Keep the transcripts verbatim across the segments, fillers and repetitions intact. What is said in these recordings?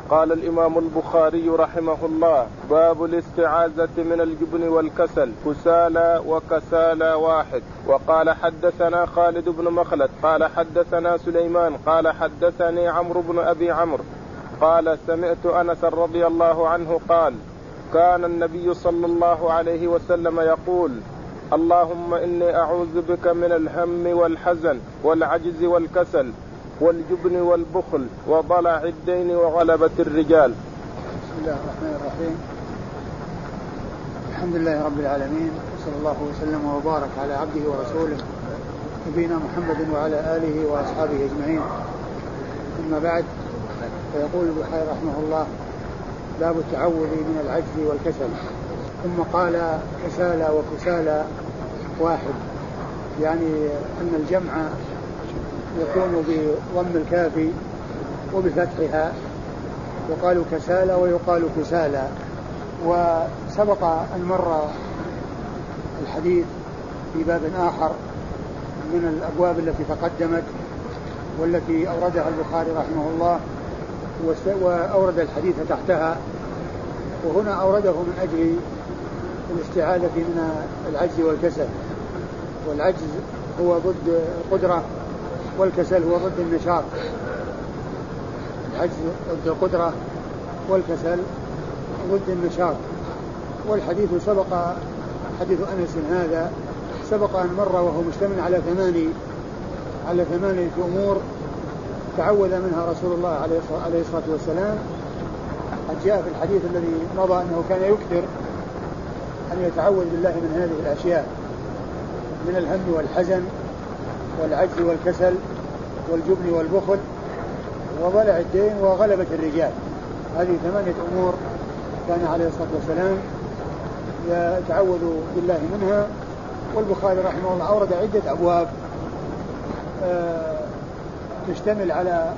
قال الإمام البخاري رحمه الله: باب الاستعاذة من الجبن والكسل، كسالى وكسالى واحد. وقال حدثنا خالد بن مخلد قال حدثنا سليمان قال حدثني عمرو بن أبي عمرو قال سمعت أنس رضي الله عنه قال: كان النبي صلى الله عليه وسلم يقول: اللهم إني أعوذ بك من الهم والحزن والعجز والكسل والجبن والبخل وضلع الدين وغلبة الرجال. بسم الله الرحمن الرحيم. الحمد لله رب العالمين، وصلى الله وسلم وبارك على عبده ورسوله نبينا محمد وعلى آله وأصحابه أجمعين. أما بعد، فيقول البخاري رحمه الله: باب التعوذ من العجز والكسل. ثم قال: كسالى وكسالى واحد، يعني أن الجمع يكون بضم الكاف وبفتحها، يقال كسالى ويقال كسالى. وسبق أن مر الحديث في باب آخر من الأبواب التي تقدمت والتي أوردها البخاري رحمه الله، وأورد الحديث تحتها، وهنا أورده من أجل الاستعاذة من العجز والكسل. والعجز هو ضد القدرة، والكسل هو ضد النشاط. العجز ضد القدرة والكسل ضد النشاط. والحديث سبق، حديث أنس هذا سبق أن مر، وهو مشتمل على ثماني على ثمانية أمور تعوذ منها رسول الله عليه الصلاة والسلام. قد جاء في الحديث الذي مضى أنه كان يكثر أن يتعوذ بالله من هذه الأشياء: من الهم والحزن والعجز والكسل والجبن والبخل وضلع الدين وغلبة الرجال. هذه ثمانية أمور كان عليه الصلاة والسلام يتعوذ بالله منها. والبخاري رحمه الله أورد عدة أبواب تشتمل على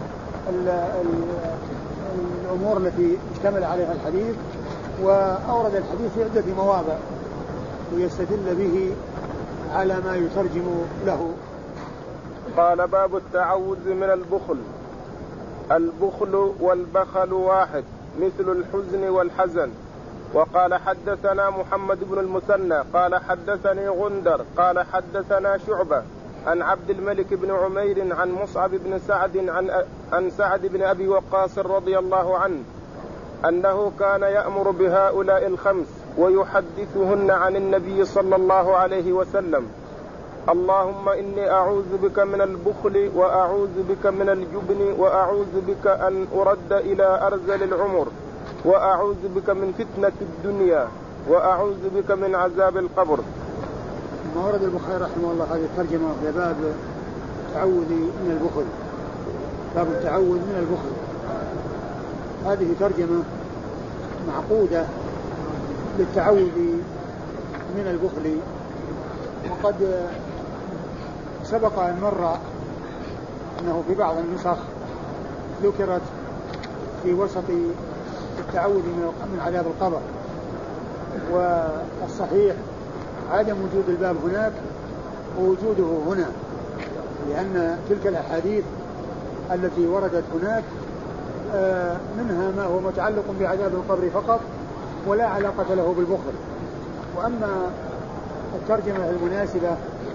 الأمور التي اشتمل عليها الحديث، وأورد الحديث في عدة مواضع ويستدل به على ما يترجم له. قال: باب التعوذ من البخل. البخل والبخل واحد، مثل الحزن والحزن. وقال حدثنا محمد بن المثنى قال حدثني غندر قال حدثنا شعبة عن عبد الملك بن عمير عن مصعب بن سعد عن, عن سعد بن أبي وقاص رضي الله عنه أنه كان يأمر بهؤلاء الخمس ويحدثهن عن النبي صلى الله عليه وسلم: اللهم إني أعوذ بك من البخل، وأعوذ بك من الجبن، وأعوذ بك أن أرد إلى أرذل العمر، وأعوذ بك من فتنة الدنيا، وأعوذ بك من عذاب القبر. ما ورد البخاري رحمه الله هذه الترجمة في باب التعوذ من البخل. باب التعوذ من البخل، هذه ترجمة معقودة للتعوذ من البخل. وقد سبق أن مر أنه في بعض النسخ ذكرت في وسط التعوذ من عذاب القبر، والصحيح عدم وجود الباب هناك ووجوده هنا، لأن تلك الأحاديث التي وردت هناك منها ما هو متعلق بعذاب القبر فقط ولا علاقة له بالبخل. وأما الترجمة المناسبة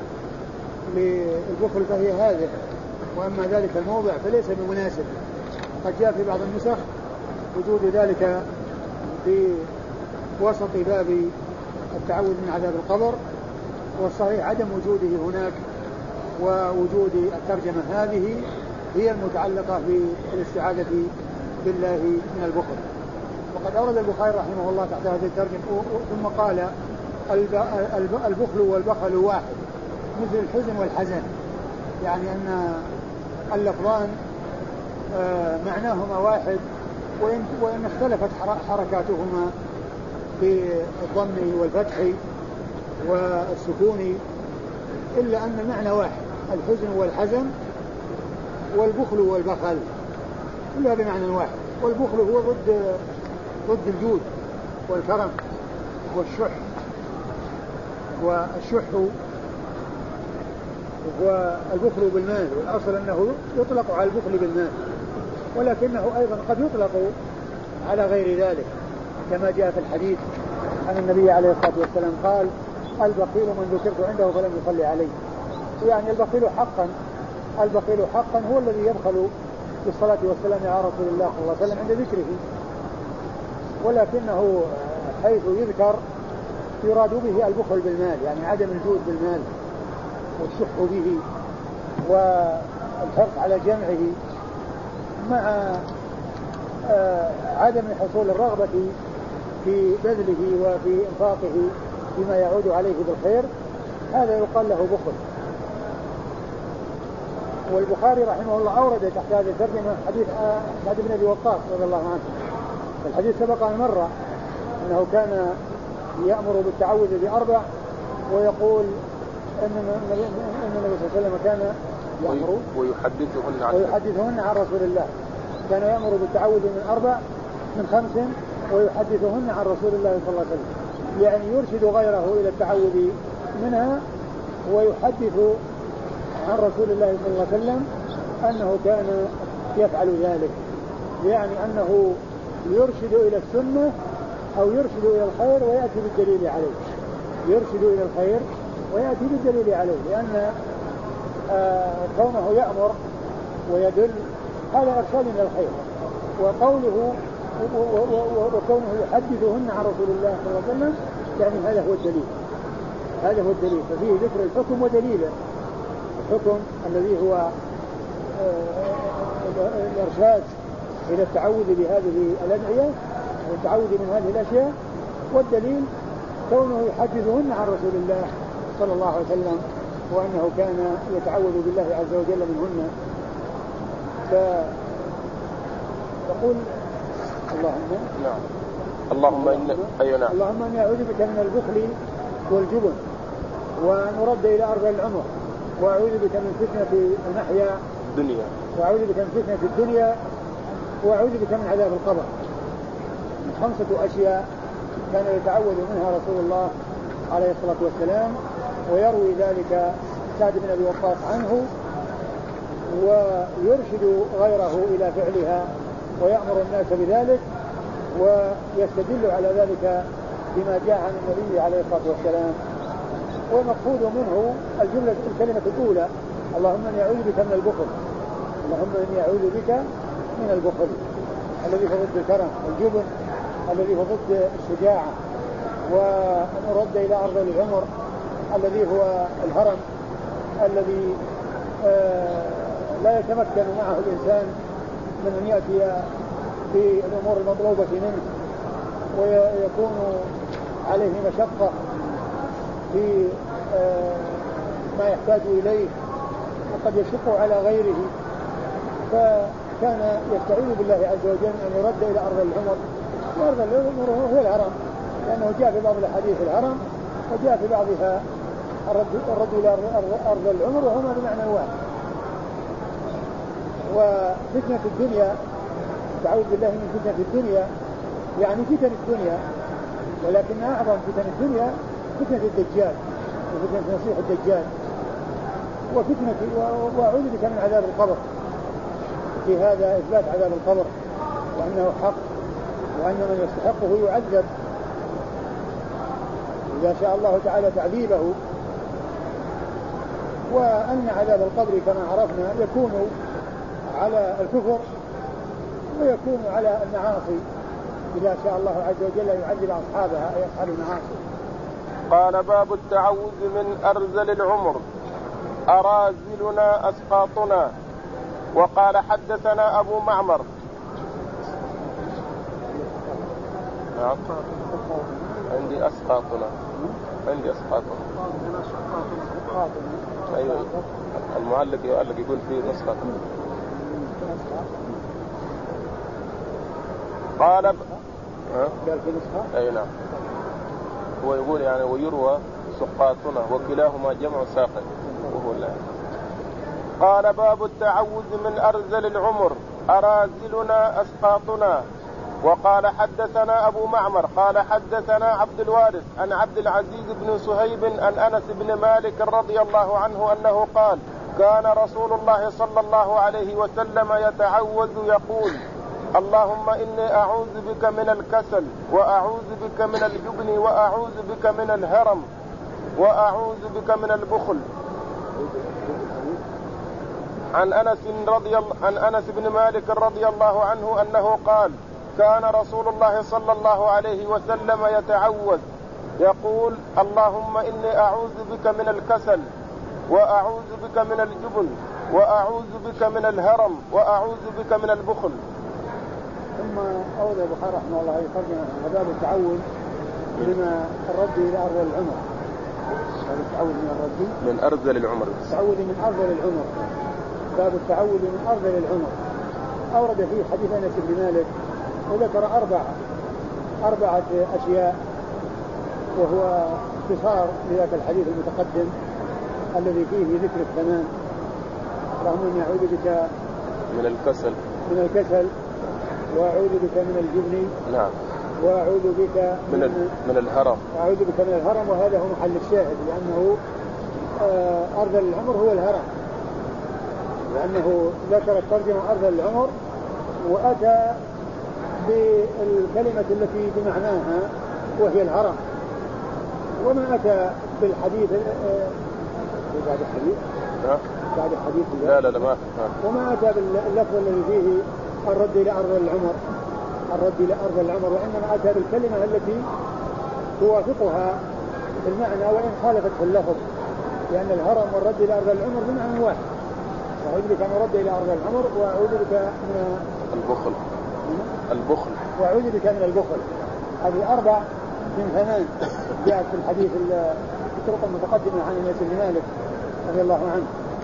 للبخل فهي هذه، وأما ذلك الموضع فليس بمناسب. قد جاء في بعض النسخ وجود ذلك في وسط باب التعوذ من عذاب القبر، والصحيح عدم وجوده هناك، ووجود الترجمة هذه هي المتعلقة بالاستعاذة بالله من البخل. وقد أورد البخاري رحمه الله تحت هذه الترجمة ثم قال: البخل والبخل واحد، مثل الحزن والحزن، يعني أن اللفظان معناهما واحد، وإن اختلفت حركاتهما في الضم والفتح والسكون، إلا أن المعنى واحد: الحزن والحزن والبخل والبخل، كلها بمعنى واحد. والبخل هو ضد ضد الجود والكرم والشح، والشح هو البخل بالمال، والأصل أنه يطلق على البخل بالمال. ولكنه أيضا قد يطلق على غير ذلك كما جاء في الحديث عن النبي عليه الصلاة والسلام قال البخيل من ذكرت عنده فلم يصلي عليه. يعني البخيل حقا البخيل حقا هو الذي يبخل بالصلاة والسلام على رسول الله صلى الله عليه وسلم عند ذكره، ولكنه حيث يذكر يراد به البخل بالمال، يعني عدم الجود بالمال والشح به والحرص على جمعه مع عدم حصول الرغبة في بذله وفي إنفاقه بما يعود عليه بالخير، هذا يقال له بخل. والبخاري رحمه الله أورد تحت هذه الترجمة حديث سعد بن أبي وقاص رضي الله عنه. الحديث سبق أن مر أنه كان يأمر بالتعوذ بأربع ويقول أن النبي صلى الله عليه وسلم كان يأمر ويحدثهن عن ويحدثهن عن رسول الله، كان يأمر بالتعوذ من أربع من خمس ويحدثهن عن رسول الله صلى الله عليه وسلم، يعني يرشد غيره إلى التعوذ منها ويحدث عن رسول الله صلى الله عليه وسلم أنه كان يفعل ذلك، يعني أنه يرشد إلى السنة أو يرشد إلى الخير ويأتي بالدليل عليه، يرشد إلى الخير ويأتي بالدليل عليه، لأن آه كونه يأمر ويدل هذا إرشاد إلى الخير، وقوله وكونه يحدثهن عن رسول الله صلى الله عليه وسلم يعني هذا هو الدليل، هذا هو الدليل. ففيه ذكر الحكم ودليله، الحكم الذي هو آه الإرشاد إلى التعوذ بهذه الأدعية والتعوذ من هذه الأشياء، والدليل كونه يحدثهن عن رسول الله صلى الله عليه وسلم وأنه كان يتعوذ بالله عز وجل منهن. فيقول اللهم نعم اللهم إن أي نعم اللهم إني أعوذ بك من البخل والجبن ونرد إلى أرض العمر، وأعوذ بك من فتنة المحيا الدنيا، وأعوذ بك من فتنة الدنيا، وأعوذ بك من عذاب القبر. خمسة أشياء كان يتعوذ منها رسول الله عليه الصلاة والسلام، ويروي ذلك سعد بن أبي وقاص عنه ويرشد غيره إلى فعلها ويأمر الناس بذلك، ويستدل على ذلك بما جاء عن النبي عليه الصلاة والسلام. والمقصود منه الجملة الكلمة الأولى اللهم إني أعوذ بك من البخل، اللهم إني أعوذ بك من البخل الذي هو ضد الكرم، والجبن الذي هو ضد الشجاعة، وأن أرد إلى أرض العمر الذي هو الهرم الذي آه لا يتمكن معه الإنسان من أن يأتي بالأمور المطلوبة منه، ويكون عليه مشقة في آه ما يحتاج إليه وقد يشق على غيره، فكان يستعيذ بالله عز وجل أن يرد إلى أرض العمر، وأرض العمر هو الهرم، لأنه جاء في بعض الحديث الهرم وجاء في بعضها الرد إلى أرض العمر، وهما بمعنى واحد. وفتنة الدنيا تعوذ بالله من فتنة الدنيا يعني فتن الدنيا، ولكن أعظم فتن الدنيا فتنة الدجال وفتنة مسيح الدجال وفتنة وأعوذ بك من عذاب القبر. في هذا إثبات عذاب القبر وأنه حق، وأن من يستحقه يعذب إذا شاء الله تعالى تعذيبه، وأن عذاب القبر كما عرفنا يكون على الكفر ويكون على المعاصي إذا شاء الله عز وجل يعذب أصحابها أي أصحاب المعاصي. قال باب التعوذ من أرذل العمر أرازلنا أسقاطنا. وقال حدثنا أبو معمر نعم عندي أسقاطنا عندي أسقاطنا أيوة المعلق يعلق يقول فيه نسخة. قال ب... قال في نسخة أي نعم هو يقول يعني ويروى سقاطنا وكلاهما جمع ساقط وهو لا. قال باب التعوذ من أرذل العمر أرازلنا أسقاطنا. وقال حدثنا أبو معمر قال حدثنا عبد الوارث عن عبد العزيز بن صهيب عن أنس بن مالك رضي الله عنه أنه قال كان رسول الله صلى الله عليه وسلم يتعوذ يقول اللهم إني أعوذ بك من الكسل وأعوذ بك من الجبن وأعوذ بك من الهرم وأعوذ بك من البخل. عن أنس رضي الله عن أنس بن مالك رضي الله عنه أنه قال كان رسول الله صلى الله عليه وسلم يتعوذ يقول اللهم إني أعوذ بك من الكسل وأعوذ بك من الجبن وأعوذ بك من الهرم وأعوذ بك من البخل. ثم أورد البخاري رحمه الله يترجم باب التعوذ لما الرد إلى أرذل العمر. باب التعوذ من الرد من أرذل العمر. التعوذ من أرذل العمر. باب التعوذ من أرذل العمر. أورد فيه حديث أنس بن مالك وذكر أربع أربعة أشياء وهو اختصار لذاك الحديث المتقدم الذي فيه ذكر الثمان. اللهم إني أعوذ بك من الكسل من الكسل وأعوذ بك من الجبن نعم وأعوذ بك من من, من الهرم أعوذ بك من الهرم. وهذا هو محل الشاهد لأنه آه أرذل العمر هو الهرم لأنه ذكر الترجمة أرذل العمر وأتى بالكلمة التي بمعناها وهي الهرم وما أتى بالحديث آه بعد الحديث ها؟ بعد الحديث لا لا لا ما وما أتى باللفظ الذي فيه الرد إلى أرذل العمر الرد إلى أرذل العمر وإنما أتى بالكلمة التي توافقها في المعنى وإن خالفت في اللفظ لأن الهرم والرد إلى أرذل العمر بمعنى واحد. أعوذ بك من الرد إلى أرذل العمر وأعوذ بك من البخل البخل وأعوذ بك من البخل. هذه أربع من ثمان جاءت في الحديث الطرق المتقدمة عن أنس بن مالك رضي الله عنه.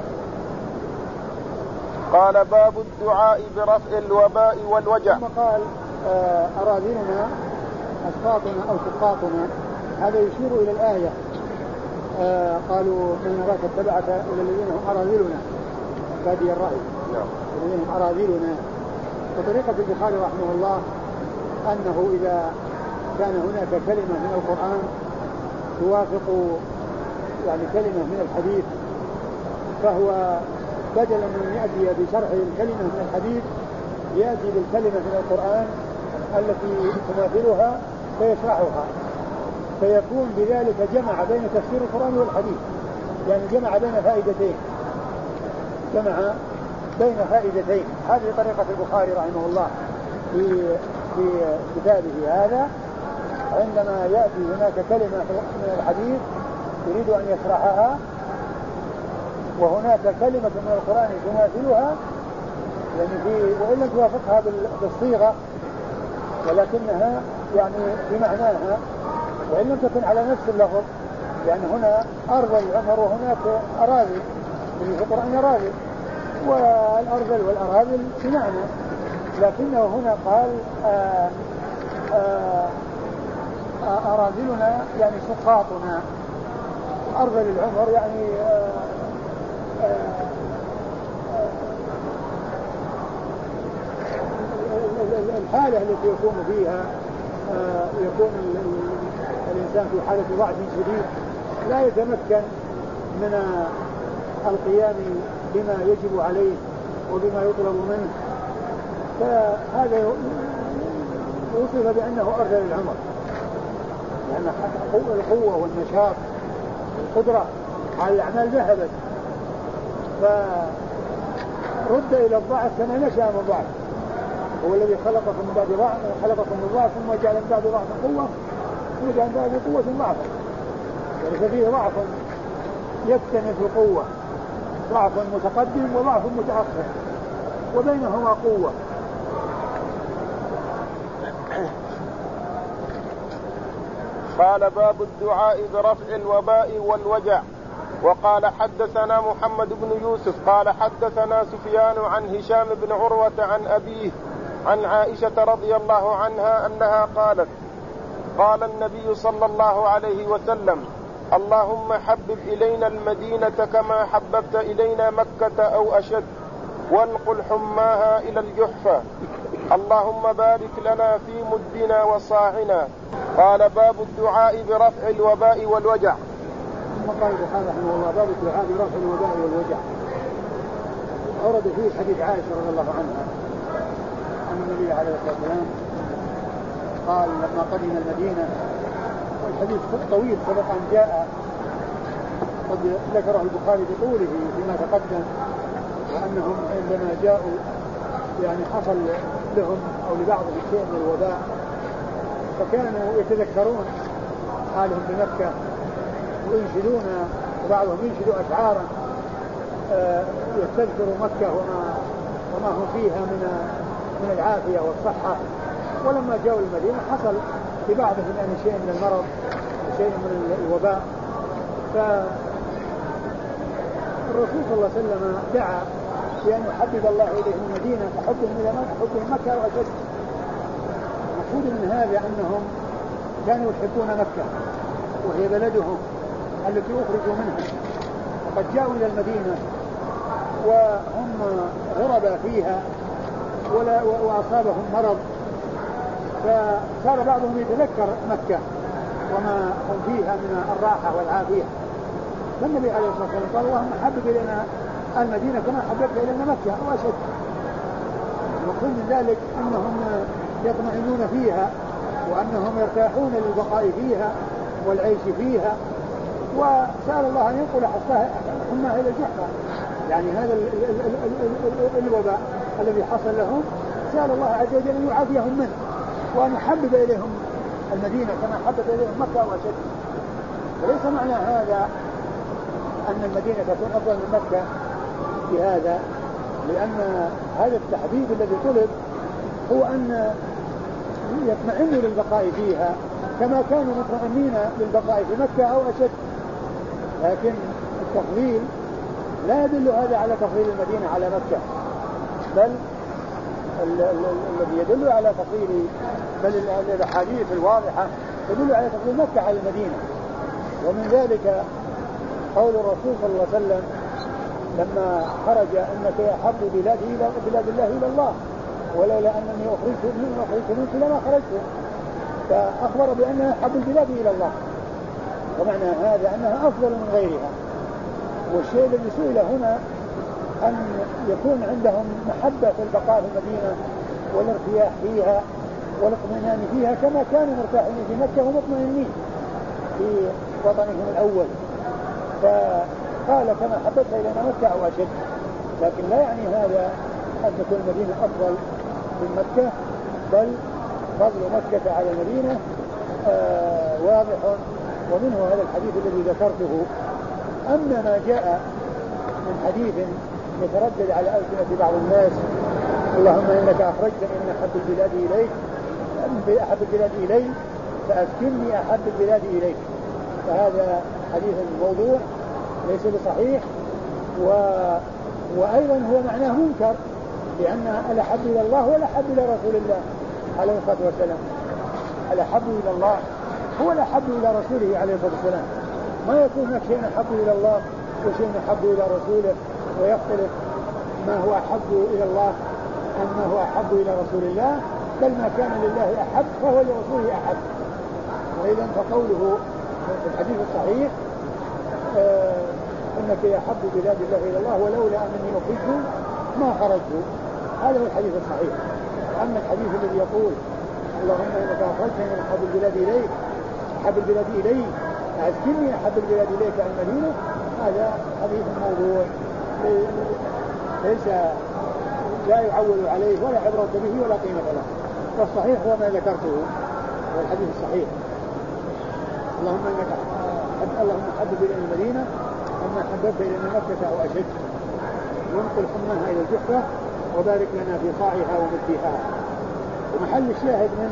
قال باب الدعاء برفع الوباء والوجع. ثم قال أراذلنا أسقاطنا أو سقاطنا. هذا يشير إلى الآية آه قالوا من نراك اتبعك إلى الذين هم أراذلنا بادي الرأي الذين هم أراذلنا. وطريقة البخاري رحمه الله أنه إذا كان هناك كلمة من القرآن توافق يعني كلمة من الحديث فهو بدلا من يأتي بشرح الكلمة من الحديث يأتي بالكلمة من القرآن التي تماثلها فيشرحها فيكون بذلك جمع بين تفسير القرآن والحديث يعني جمع بين فائدتين جمع بين فائدتين. هذه طريقة البخاري رحمه الله في في كتابه هذا عندما يأتي هناك كلمة من الحديث يريد أن يشرحها وهناك كلمة من القرآن تماثلها يعني في وإن لم توافقها بالصيغة ولكنها يعني بمعناها وإن لم تكن على نفس اللفظ يعني هنا أرذل العمر وهناك أراذل في القرآن أراذل والأرذل والأراذل بمعنى لكنه هنا قال آآ آآ أراذلنا يعني سقاطنا أرذل العمر يعني آآ الحالة التي يكون فيها يكون الإنسان في حالة ضعف شديد لا يتمكن من القيام بما يجب عليه وبما يطلب منه فهذا يوصف بأنه أرذل العمر لأن القوة والنشاط والقدرة على الأعمال ذهبت فرد إلى الضعف كما نشأ من ضعف. هو الذي خلقكم من بعد ضعف خلقكم من ضعف ثم جعل من بعد ضعف قوة ثم جعل من بعد قوة ضعفا يعني ففيه ضعف يكتنف القوة ضعف متقدم وضعف متأخر وبينهما قوة. قال باب الدعاء برفع الوباء والوجع. وقال حدثنا محمد بن يوسف قال حدثنا سفيان عن هشام بن عروة عن أبيه عن عائشة رضي الله عنها أنها قالت قال النبي صلى الله عليه وسلم اللهم حبب إلينا المدينة كما حببت إلينا مكة أو أشد وانقل حماها إلى الجحفة اللهم بارك لنا في مدنا وصاعنا. قال باب الدعاء برفع الوباء والوجع. ثم قال البخاري رحمه الله باب الدعاء برفع الوباء والوجع. أورد فيه حديث عائشة رضي الله عنها أن النبي عليه الصلاة والسلام قال لما قدم المدينة، والحديث طويل سبق أن جاء قد ذكره البخاري بطوله فيما تقدم، وأنهم عندما جاءوا يعني حصل لهم أو لبعضهم شيء من الوباء فكانوا يتذكرون حالهم بمكة وينشدون، وبعضهم ينشدوا أشعارا يستذكروا مكة وما وما هم فيها من من العافية والصحة. ولما جاءوا المدينة حصل لبعضهم يعني شيء من المرض وشيء من الوباء، فالرسول صلى الله عليه وسلم دعا بأن يحبب الله إليهم المدينة فحبهم إلى مكة حبهم مكة وأشد. المقصود من هذا أنهم كانوا يحبون مكة وهي بلدهم التي أخرجوا منها، وقد جاءوا إلى المدينة وهم غربا فيها ولا وأصابهم مرض، فصار بعضهم يتذكر مكة وما هم فيها من الراحة والعافية. فالنبي عليه الصلاة والسلام قال اللهم حبب إلينا المدينة كما حببت إلينا مكة أو أشد. وكل من ذلك أنهم يطمئنون فيها وأنهم يرتاحون للبقاء فيها والعيش فيها، وسأل الله أن ينقل حماه إلى الجحفة. يعني هذا الوباء الذي حصل لهم سأل الله عز وجل أن يعافيهم منه وأن يحبب إليهم المدينة كما حبب إليهم مكة وأشد. وليس معنى هذا أن المدينة تكون أفضل من مكة بهذا، لأن هذا التحبيب الذي طلب هو أن يطمئنوا للبقاء فيها كما كانوا مطمئنين للبقاء في مكة أو أشد. لكن التفضيل لا يدل هذا على تفضيل المدينة على مكة، بل الذي يدل على تفضيل بل الأحاديث الواضحة تدل على تفضيل مكة على المدينة. ومن ذلك قول الرسول صلى الله عليه وسلم لما خرج انك احب بلادي الى بلاد الله الى الله ولولا انني اخرجت من اخرجت منك لما خرجت، فاخبر بانها احب البلاد الى الله، ومعنى هذا انها افضل من غيرها. والشيء الذي سئل هنا ان يكون عندهم محبه في البقاء في المدينه والارتياح فيها والاطمئنان فيها كما كانوا مرتاحين في مكه ومطمئنين في وطنهم الاول، فقال كما حببت إلينا مكة أو أشد. لكن لا يعني هذا أن تكون المدينة أفضل من مكة، بل فضل مكة على المدينة آه واضح، ومنه هذا الحديث الذي ذكرته. أما ما جاء من حديث يتردد على ألسنة بعض الناس اللهم إنك أخرجتني من أحب البلاد إليك أحب البلاد إلي فأسكنني أحب البلاد إليك، فهذا حديث موضوع ليس بصحيح، و... وأيضا هو معناه منكر، لأن الأحب إلى الله والأحب إلى رسول الله عليه الصلاة والسلام. الأحب إلى الله هو الأحب إلى رسوله عليه الصلاة والسلام. ما يكون هناك شيء أحب إلى الله وشيء أحب إلى رسوله ويختلف ما هو أحب إلى الله أم ما هو أحب إلى رسول الله، بل ما كان لله أحب فهو لرسوله أحب. وإذا فقوله في الحديث الصحيح آه انك يحب بلاد الله الى الله ولولا انني اخرجت ما خرجت، هذا هو الحديث الصحيح. اما الحديث الذي يقول اللهم انك اخرجتني من احب البلاد اليك احب البلاد الي اسكنني احب البلاد اليك عن المدينه، هذا حديث موضوع ليس لا يعول عليه ولا عبرة به ولا قيمة له. والصحيح هو ما ذكرته، هو الحديث الصحيح اللهم انك اللهم حبب الى المدينه اما حببت الى مكه او اشد، وانقل حماها الى الجحفه وبارك لنا في صاعها ومدها. ومحل الشاهد من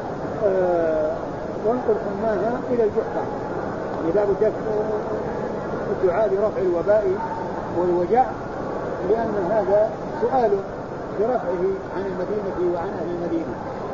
آه وانقل حماها الى الجحفه لباب الدعاء برفع الوباء والوجع، لان هذا سؤال برفعه عن المدينه وعن اهل المدينه.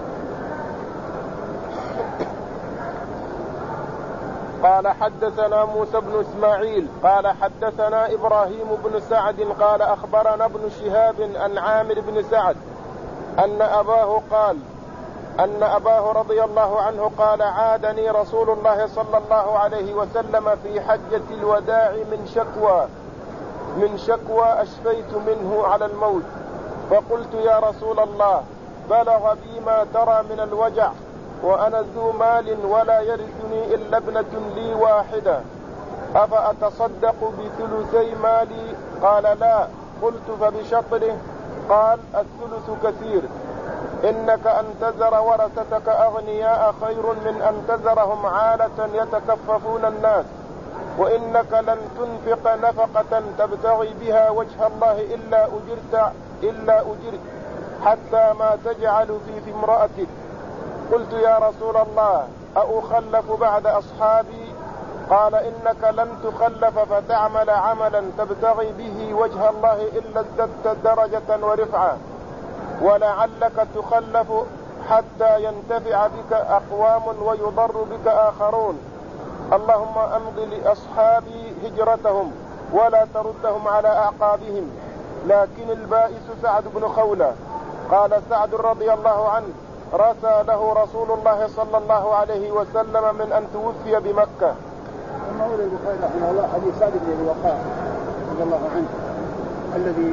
قال حدثنا موسى بن إسماعيل قال حدثنا إبراهيم بن سعد قال أخبرنا ابن شهاب عن عامر بن سعد أن أباه قال أن أباه رضي الله عنه قال عادني رسول الله صلى الله عليه وسلم في حجة الوداع من شكوى من شكوى أشفيت منه على الموت، فقلت يا رسول الله بلغ بي ما ترى من الوجع، وأنا ذو مال ولا يرثني إلا ابنة لي واحدة، أفأتصدق بثلثي مالي؟ قال لا. قلت فبشطره؟ قال الثلث كثير، إنك أن تذر ورثتك أغنياء خير من أن تذرهم عالة يتكففون الناس، وإنك لن تنفق نفقة تبتغي بها وجه الله إلا أجرت إلا أجرت حتى ما تجعل في في امرأتك. قلت يا رسول الله أخلف بعد أصحابي؟ قال إنك لن تخلف فتعمل عملا تبتغي به وجه الله إلا ازددت درجة ورفعة، ولعلك تخلف حتى ينتفع بك أقوام ويضر بك آخرون. اللهم أمض لأصحابي هجرتهم ولا تردهم على أعقابهم. لكن البائس سعد بن خولة. قال سعد رضي الله عنه رثى له رسول الله صلى الله عليه وسلم من أن توفي بمكة. ثم أولى البخاري رحمه الله حديث سعد بن أبي وقاص رضي الله عنه الذي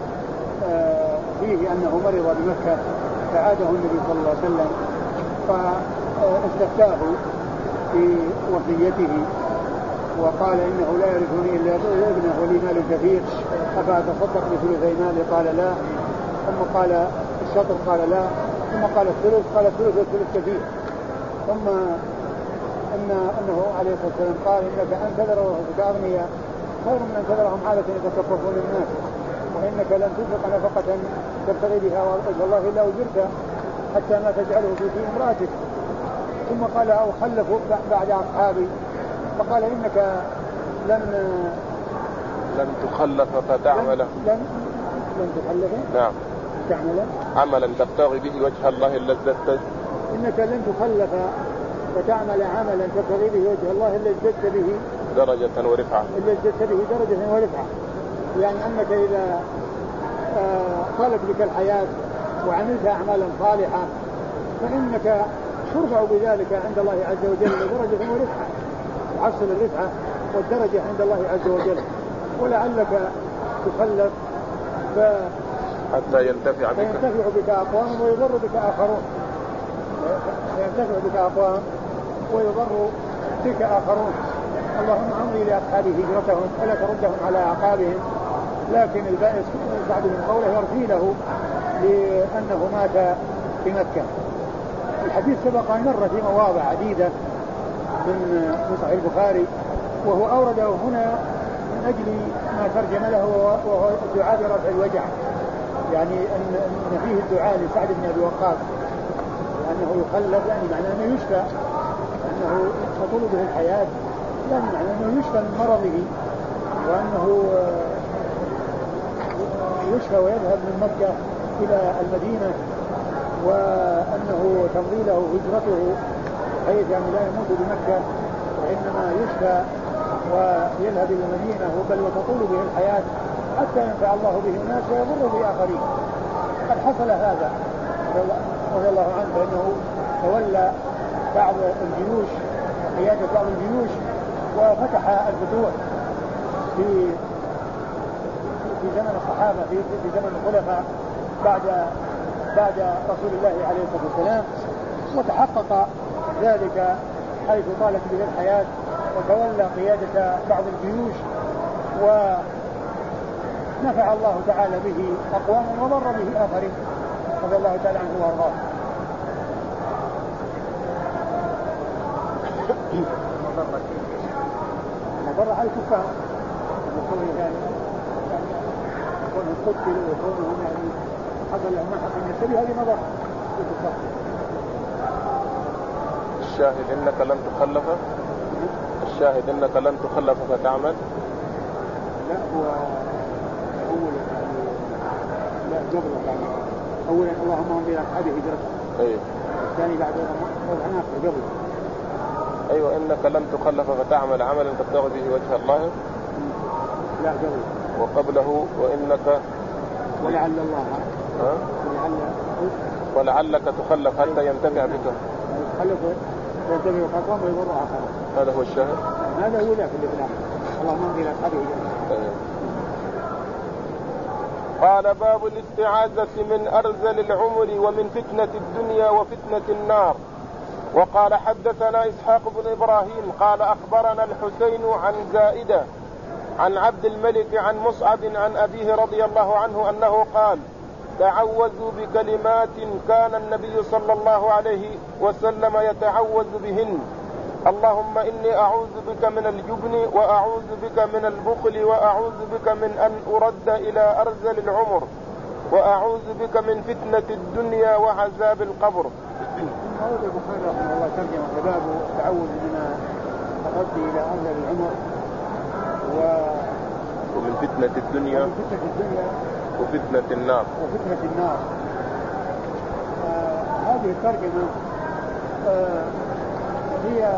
فيه أنه مرض بمكة فعاده النبي صلى الله عليه وسلم فاستفتاه في وصيته وقال إنه لا يرثني إلا ابنه ولي مال كثير، أفأتصدق بثلثي مالي؟ قال لا. ثم قال الشطر؟ قال لا. ثم قال الثلث؟ قال الثلث والثلث كثير. ثم أن أنه عليه الصلاة والسلام قال إنك أن تذر ورثتك أغنياء خير من أن تذرهم عالة يتكففون الناس، وإنك لن تنفق نفقة تبتغي بها وجه الله إلا أجرت حتى ما تجعله في في امرأتك. ثم قال أو خلفوا بعد أصحابي، فقال إنك لن لن تخلف فتعمل لن, لن تخلف نعم تعمل عملا تبتغي به وجه الله إلا ازددت إنك لن تخلف فتعمل عملا تبتغي به وجه الله إلا ازددت به درجة ورفعة إلا ازددت به درجة ورفعة. يعني أنك إذا طالت بك الحياة وعملت أعمالا صالحة فإنك ترفع بذلك عند الله عز وجل درجة ورفعة، تحصل الرفعة والدرجة عند الله عز وجل. ولعلك تخلف ف... حتى ينتفع بك فينتفع بك أقوام ويضر بك آخرون فينتفع بك أقوام ويضر بك آخرون. اللهم أمضي لأصحابه هجرتهم ولا تردهم على أعقابهم. لكن البائس بعد من قوله يرثي له لأنه مات في مكة. الحديث سبق أن مر في مواضع عديدة من صحيح البخاري، وهو أورده هنا من أجل ما ترجم له وهو الدعاء برفع الوجع، يعني أن فيه الدعاء لسعد بن أبي وقاص أنه يخلف، يعني معناه أنه يشفى، أنه تطول به الحياة، يعني معناه أنه يشفى من مرضه وأنه يشفى ويذهب من مكة إلى المدينة، وأنه تمضي له هجرته حيث يعني لا يموت بمكة وإنما يشفى ويذهب إلى المدينة، بل وتطول به الحياة حتى ينفع الله به الناس ويضر به آخرين. قد حصل هذا رضي الله عنه، فإنه تولى بعض الجيوش قيادة بعض الجيوش وفتح الفتوح في في زمن الصحابة في في زمن الخلفاء بعد بعد رسول الله عليه الصلاة والسلام، وتحقق ذلك حيث طالت به الحياة وتولى قيادة بعض الجيوش ونفع الله تعالى به أقواما وضر به آخرين رضي الله تعالى عنه وارضاه. مضر على الكفار وكونه يعني كونه قتلوا وكونهم يعني حصل لهم ما حصل من السبي، هذه مضر للكفار. الشاهد إنك لن تخلف الشاهد إنك لن تخلف فتعمل. لا هو أولا لا قبل يعني أولا اللهم انظر أصحابه هجرته. أيه. الثاني بعد وضعنا قبل. أيوة إنك لن تخلف فتعمل عملا تبتغي به وجه الله. لا قبل. وقبله وإنك ولعل الله ها؟ ولعل ولعلك تخلف حتى ينتفع بك. تخلف ينتفع بك ويضر آخر. هذا هو الشاهد. هذا هو ذاك اللي في الآخر. اللهم انظر أصحابه هجرته. أيه. قال باب الاستعاذة من أرذل العمر ومن فتنة الدنيا وفتنة النار. وقال حدثنا إسحاق بن إبراهيم قال أخبرنا الحسين عن زائدة عن عبد الملك عن مصعب عن أبيه رضي الله عنه أنه قال تعوذوا بكلمات كان النبي صلى الله عليه وسلم يتعوذ بهن: اللهم إني أعوذ بك من الجبن وأعوذ بك من البخل وأعوذ بك من أن أرد إلى أرذل العمر وأعوذ بك من فتنة الدنيا وعذاب القبر. ورد البخاري رحمه الله ترجمة باب التعوذ من الرد إلى أرذل العمر و... ومن فتنة الدنيا ومن فتنة الدنيا وفتنة النار وفتنة النار. آه هذه الترجمة آه هي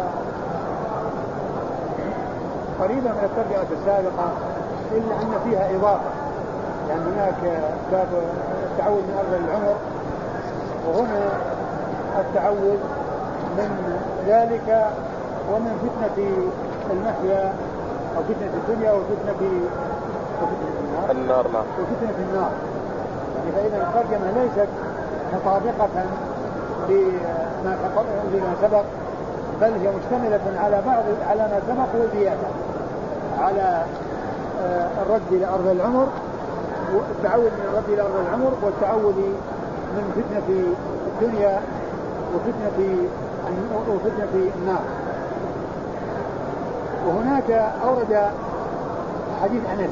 قريبة من الترجمة السابقة إلا أن فيها إضافة، يعني هناك باب التعوذ من أرذل العمر وهنا التعوذ من ذلك ومن فتنة المحيا أو فتنة الدنيا وفتنة النار النار نعم وفتنة النار. يعني فإذا الترجمة ليست مطابقة لما لما سبق، بل هي مشتملة على بعض على ما سبق وزيادة على الرد إلى أرذل العمر والتعوذ من الرد إلى أرذل العمر والتعوذ من فتنة الدنيا وفتنة وفتنة النار. وهناك أورد حديث أنس.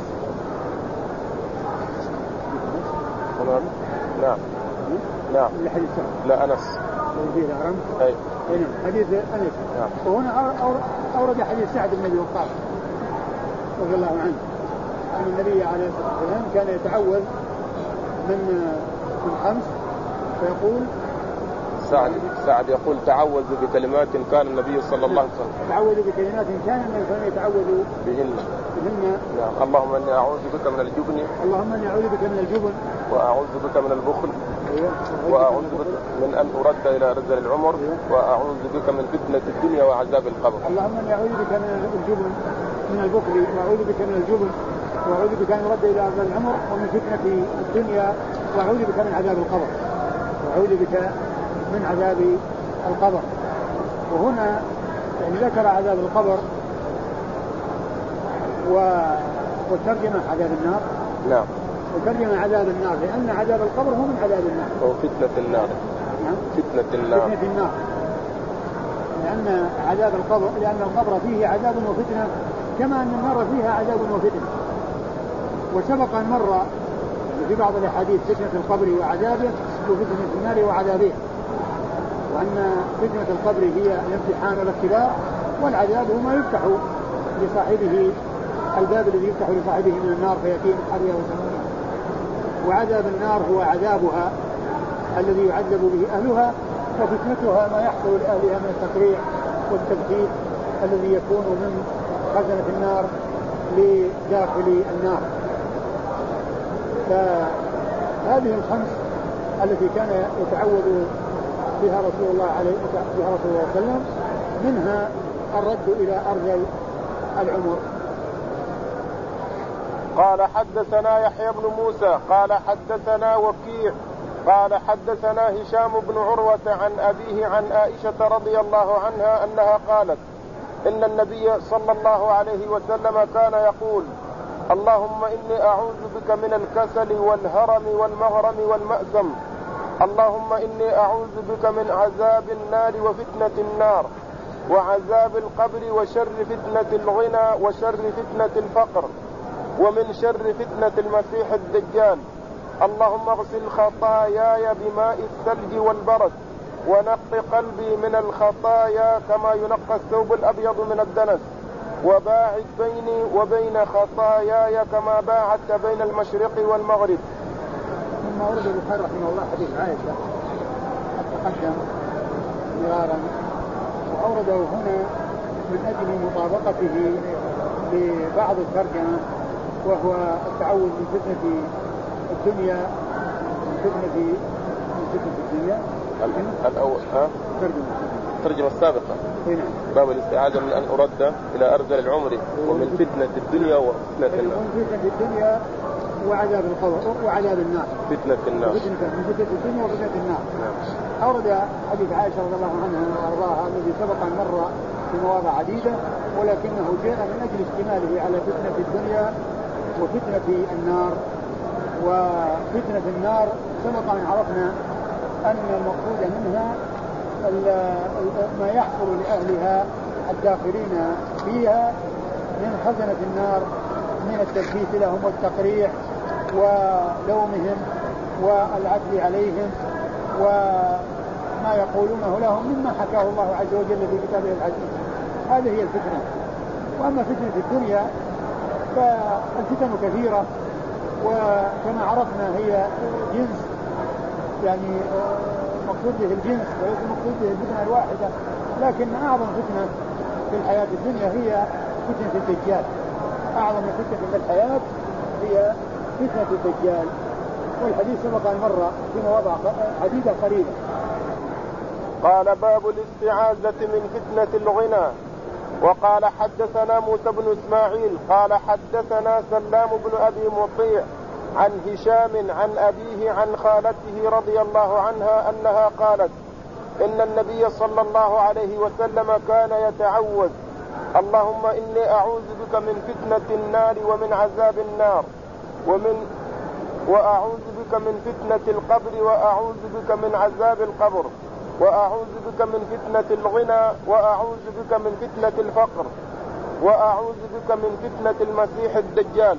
نعم نعم الحديث لا أنس أي حديث أنس. نعم. وهنا أورد حديث سعد بن أبي وقاص رضي الله عنه أن النبي عليه الصلاة والسلام كان يتعوذ من من خمس فيقول سعد سعد يقول تعوذ بكلمات كان النبي صلى الله عليه وسلم تعوذ بكلمات كان النبي صلى الله عليه وسلم يتعوذ بهن بهن نعم. اللهم اني اعوذ بك من الجبن اللهم اني اعوذ بك من الجبن واعوذ بك من البخل واعوذ بك من ان ارد الى أرذل العمر واعوذ بك من فتنة الدنيا وعذاب القبر. اللهم اني اعوذ بك من الجبن من البخل واعوذ بك من الجبن واعوذ بك ان ارد الى أرذل العمر ومن فتنة الدنيا واعوذ بك من عذاب القبر واعوذ بك من عذاب القبر. وهنا يعني ذكر عذاب القبر وترجمة عذاب النار. نعم. وترجمة عذاب النار لأن عذاب القبر هو من عذاب النار. هو فتنة النار. نعم. فتنة النار. فتنة النار. لأن عذاب القبر لأن القبر فيه عذاب وفتنة كما أن النار فيها عذاب وفتنة. وسبق أن مر في بعض الأحاديث فتنة القبر وعذابه وفتنة النار وعذابه، وأن فتنة القبر هي الامتحان والاختبار، والعذاب هو ما يفتح لصاحبه الباب الذي يفتح لصاحبه من النار فيأتيه من حرها وسمومها. وعذاب النار هو عذابها الذي يعذب به أهلها، وفتنتها ما يحصل لأهلها من التقريع والتبكير الذي يكون من خزنة النار لداخل النار. فهذه الخمس التي كان يتعوذ بها رسول الله عليه بها رسول الله صلى الله عليه وسلم منها الرد إلى أرذل العمر. قال حدثنا يحيى بن موسى قال حدثنا وكيع قال حدثنا هشام بن عروة عن أبيه عن عائشة رضي الله عنها أنها قالت إن النبي صلى الله عليه وسلم كان يقول اللهم إني أعوذ بك من الكسل والهرم والمغرم والمأثم. اللهم إني أعوذ بك من عذاب النار وفتنة النار وعذاب القبر وشر فتنة الغنى وشر فتنة الفقر ومن شر فتنة المسيح الدجال. اللهم اغسل خطاياي بماء الثلج والبرد ونق قلبي من الخطايا كما ينقى الثوب الأبيض من الدنس وباعد بيني وبين خطاياي كما باعدت بين المشرق والمغرب. ثم ورد البخاري رحمه الله حديث عائشة تقدم مرارا وأورده هنا من أجل مطابقته لبعض الترجمة وهو التعوذ من فتنة الدنيا من فتنة من فتنة الدنيا الأول ها الترجمة السابقة هنا باب الاستعاذة من أن أرد إلى أرذل العمر ومن فتنة الدنيا وفتنة النار. ومن فتنة الدنيا وعذاب القبر وعذاب النار. فتنة النار. فتنة من فتنة الدنيا وفتنة النار. أورد حديث عائشة رضي الله عنها وأرضاها الذي سبق أن مر في مواضع عديدة ولكنه جاء من أجل اشتماله على فتنة الدنيا وفتنة النار. وفتنة النار سبق أن عرفنا أن المقصود منها ما يحصل لأهلها الداخلين فيها من خزنة النار من التثبيت لهم والتقريع ولومهم والعدل عليهم وما يقولونه لهم مما حكاه الله عز وجل في كتابه العزيز. هذه هي الفتنة. وأما فتنة الدنيا فالفتن كثيرة وكما عرفنا هي جنس يعني مقصود به الجنس وليس مقصود به الفتنة الواحدة لكن أعظم فتنة في الحياة الدنيا هي فتنة الدجال. أعظم فتنة في الحياة هي فتنة الدجال والحديث سبق أن مر في مواضع عديدة قريبة. قال باب الاستعاذة من فتنة الغنى. وقال حدثنا موسى بن إسماعيل قال حدثنا سلام بن أبي مطيع عن هشام عن أبيه عن خالته رضي الله عنها أنها قالت إن النبي صلى الله عليه وسلم كان يتعوذ اللهم إني أعوذ بك من فتنة النار ومن عذاب النار ومن وأعوذ بك من فتنة القبر وأعوذ بك من عذاب القبر وأعوذ بك من فتنة الغنى وأعوذ بك من فتنة الفقر وأعوذ بك من فتنة المسيح الدجال.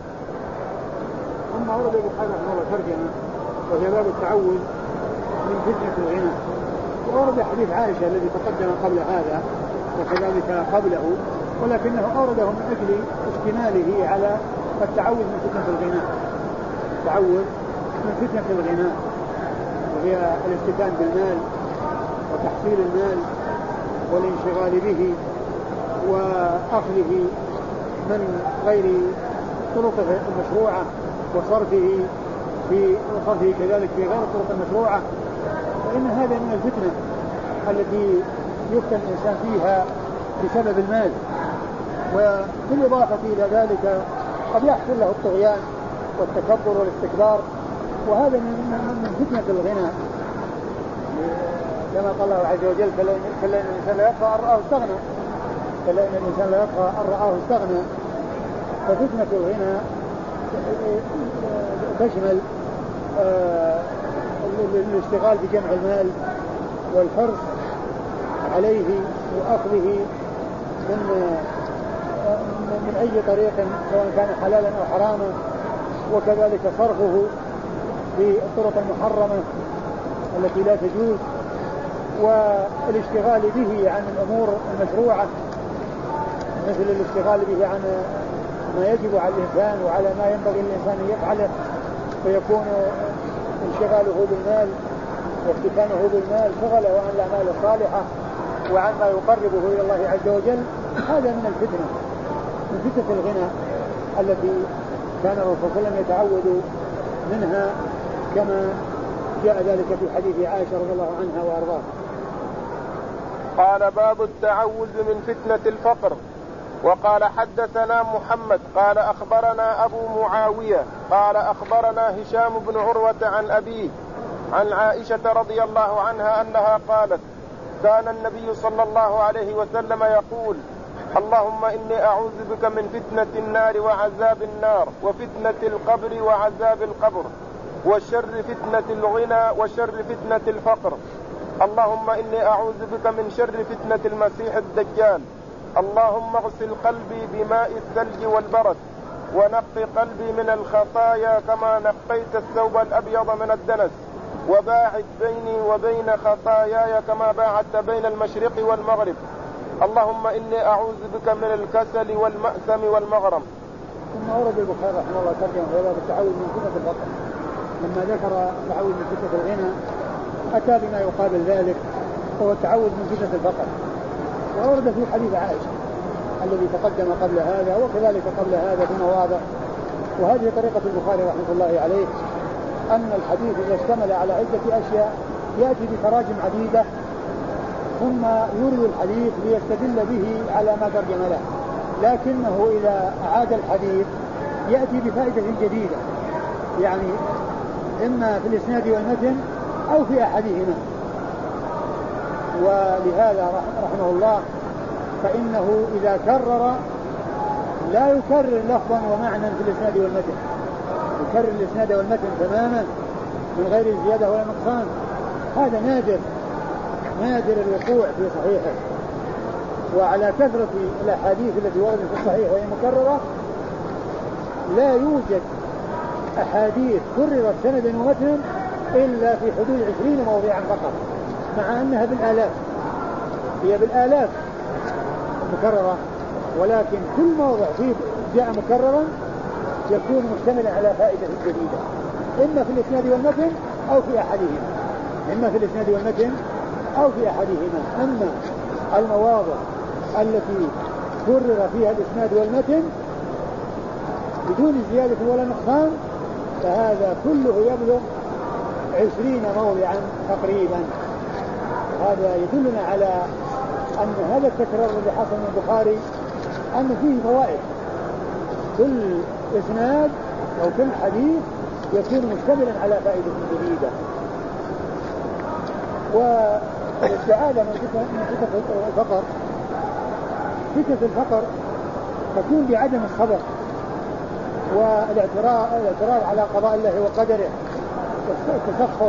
ثم ورد البخاري رحمه الله ترجمة وهي باب التعوذ من فتنة الغنى. وورد حديث عائشة الذي تقدم قبل هذا وكذلك قبله ولكنه أورده من أجل اشتماله على التعوذ من فتنة الغنى. التعوذ من فتنة الغنى وهي الاستكان بالمال وتحصيل المال والانشغال به وأخذه من غير طرقه المشروعة وصرفه في وصرفه كذلك في غير الطرق المشروعة. فإن هذا من الفتنة التي يفتن الإنسان فيها بسبب المال. وبالإضافة إلى ذلك قد يحصل له الطغيان والتكبر والاستكبار وهذا من فتنة الغنى كما قال الله عز وجل كلا إن الإنسان لا يطغى أن رآه استغنى كلا إن الإنسان لا يطغى أن رآه استغنى. ففتنة الغنى تشمل الاشتغال بجمع المال والحرص عليه وأخذه من من أي طريق سواء كان حلالا أو حراما وكذلك صرفه بالطرق المحرمة التي لا تجوز والاشتغال به عن الأمور المشروعة مثل الاشتغال به عن ما يجب على الإنسان وعلى ما ينبغي الإنسان أن يفعله فيكون انشغاله بالمال وافتتانه بالمال شغله عن الأعمال الصالحة وعن ما يقربه إلى الله عز وجل. هذا من الفتنة من فتنة الغنى التي كان الرسول صلى الله عليه وسلم يتعوذ منها كما جاء ذلك في حديث عائشة رضي الله عنها وأرضاها. قال باب التعوذ من فتنة الفقر. وقال حدثنا محمد قال أخبرنا أبو معاوية قال أخبرنا هشام بن عروة عن أبيه عن عائشة رضي الله عنها أنها قالت كان النبي صلى الله عليه وسلم يقول اللهم إني أعوذ بك من فتنة النار وعذاب النار وفتنة القبر وعذاب القبر وشر فتنة الغنى وشر فتنة الفقر. اللهم إني أعوذ بك من شر فتنة المسيح الدجال. اللهم اغسل قلبي بماء الثلج والبرد ونقي قلبي من الخطايا كما نقيت الثوب الأبيض من الدنس وباعد بيني وبين خطاياي كما باعدت بين المشرق والمغرب. اللهم إني أعوذ بك من الكسل والمأثم والمغرم. ثم ورد البخاري رحمه الله ترجمة في باب التعوذ من فتنة الفقر. لما ذكر التعوذ من فتنة الغنى أتى بما يقابل ذلك وهو التعوذ من فتنة الفقر. وورد في حديث عائشة الذي تقدم قبل هذا وكذلك قبل هذا في مواضع. وهذه طريقة البخاري رحمه الله عليه أن الحديث إذا اشتمل على عدة أشياء يأتي بتراجم عديدة ثم يورد الحديث ليستدل به على ما ترجم له. لكنه إذا أعاد الحديث يأتي بفائدة جديدة يعني إما في الإسناد والمتن أو في أحدهما. ولهذا رحمه الله فإنه إذا كرر لا يكرر لفظا ومعنى في الإسناد والمتن، يكرر الإسناد والمتن تماما من غير زيادة ولا نقصان. هذا نادر نادر الوقوع في صحيحه. وعلى كثرة الأحاديث التي وردت في الصحيح وهي مكررة لا يوجد أحاديث كررت سندا ومتنا إلا في حدود عشرين موضعا فقط، مع أنها بالآلاف، هي بالآلاف مكررة، ولكن كل موضع فيه جاء مكررا يكون مشتملا على فائدة جديدة، إما في الإسناد والمتن أو في أحدهما، إما في الإسناد والمتن أو في أحدهما. أما المواضع التي كرر فيها الإسناد والمتن بدون زيادة ولا نقصان فهذا كله يبلغ عشرين موضعا تقريبا. هذا يدلنا على أن هذا التكرار الذي حصل من البخاري أن فيه فوائد، كل إسناد أو كل حديث يكون مشتملا على فائدة جديدة. والاستعاذة من فتنة الفقر، فتنة الفقر تكون بعدم الصبر والاعتراض على قضاء الله وقدره والتسخط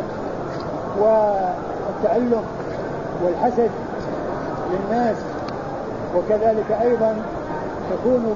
والتعلم والحسد للناس، وكذلك أيضا تكون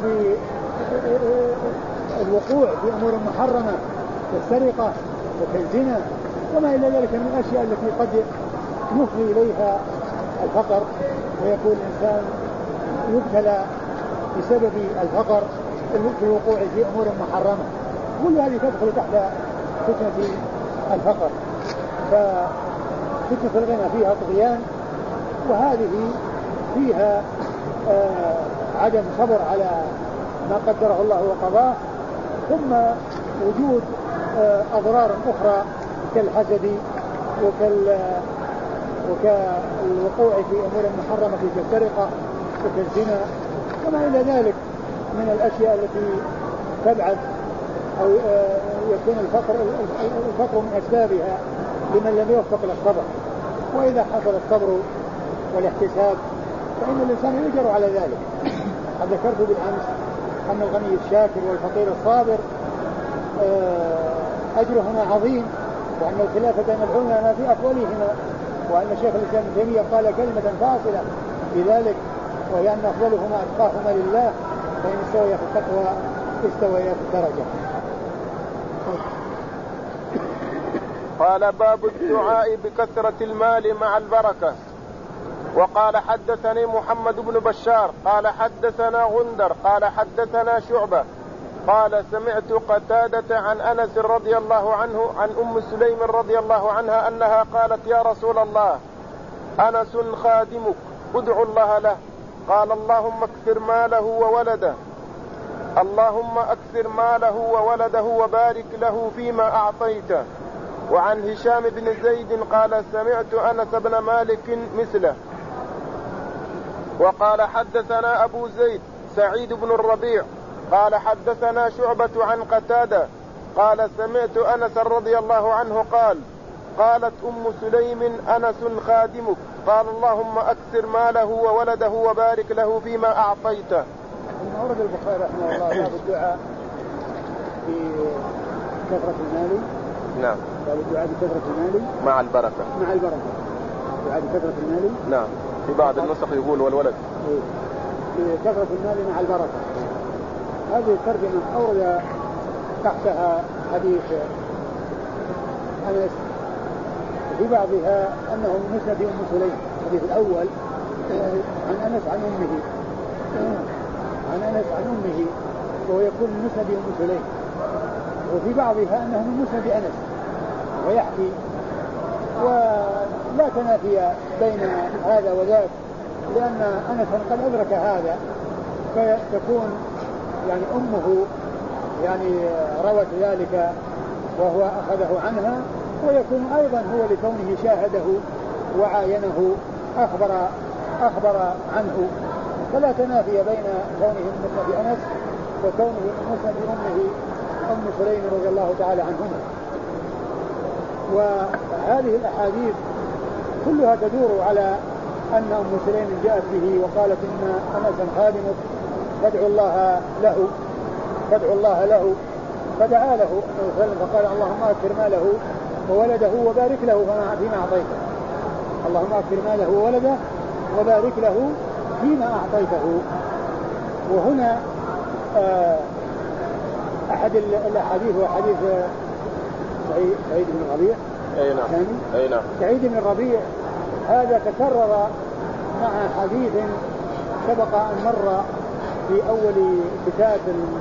بالوقوع في أمور محرمة كالسرقة وكالزنا وما إلى ذلك من الأشياء التي قد يفضي إليها الفقر، ويكون الإنسان يبتلى بسبب الفقر في الوقوع في أمور محرمة. كل هذه تدخل تحت فتنة الفقر. ففتنة الغنى فيها طغيان، وهذه فيها آه عدم صبر على ما قدره الله وقضاه، ثم وجود آه أضرار أخرى كالحسد وكال وكالوقوع في أمور محرمة كالسرقة وكالزنا وما إلى ذلك من الأشياء التي تبعث أو يكون الفقر الفقر من أسبابها لمن لم يوفق للصبر. وإذا حصل الصبر والاحتساب فإن الإنسان يجر على ذلك. قد ذكرت بالأمس أن الغني الشاكر والفقير الصابر أجرهما عظيم، وأن الخلاف بين العلماء في أقوالهما، وأن شيخ الإسلام ابن تيمية قال كلمة فاصلة في ذلك، وهي أن أفضلهما أتقاهما لله، فإن استويا في التقوى استويا في الدرجة. قال باب الدعاء بكثرة المال مع البركة. وقال حدثني محمد بن بشار قال حدثنا غندر قال حدثنا شعبة قال سمعت قتادة عن أنس رضي الله عنه عن أم سليم رضي الله عنها أنها قالت يا رسول الله أنس خادمك ادعو الله له. قال اللهم اكثر ماله وولده اللهم اكثر ماله وولده وبارك له فيما أعطيته. وعن هشام بن زيد قال سمعت أنس بن مالك مثله. وقال حدثنا أبو زيد سعيد بن الربيع قال حدثنا شعبة عن قتادة قال سمعت أنس رضي الله عنه قال قالت أم سليم أنس خادمك قال اللهم أكثر ماله وولده وبارك له فيما أعطيته. ثم ورد البخاري رحمه الله باب الدعاء بكثرة المال. نعم. باب الدعاء بكثرة المال مع البركة. مع البركة. الدعاء بكثرة المال. نعم. في بعض النسخ يقول والولد. بكثرة المال مع البركة. هذه الترجمة أورد تحتها حديث أنس، في بعضها أنه من مسند أم سليم، الحديث الأول عن أنس عن أمه عن أنس عن أمه وهو يكون من مسند أم سليم، وفي بعضها أنه من مسند أنس ويحكي، ولا تنافي بين هذا وذاك، لأن أنس قد أدرك هذا، فتكون يعني أمه يعني روت ذلك وهو أخذه عنها، ويكون أيضا هو لكونه شاهده وعاينه أخبر أخبر عنه، فلا تنافي بين كونه من مسند أنس وكونه من مسند أمه أم سليم رضي الله تعالى عنهما. وهذه الأحاديث كلها تدور على أن أم سليم جاءت به وقالت إن أنسا خادمك فادعوا الله له فادعوا الله له فدعا له فقال اللهم أكثر ماله وولده وبارك له فيما أعطيته. اللهم أكثر ماله وولده وبارك له فيما أعطيته. وهنا أحد الأحاديث هو حديث سعيد بن الربيع. أي نعم. أي نعم. سعيد بن الربيع هذا تكرر مع حديث سبق أن مر في أول كتاب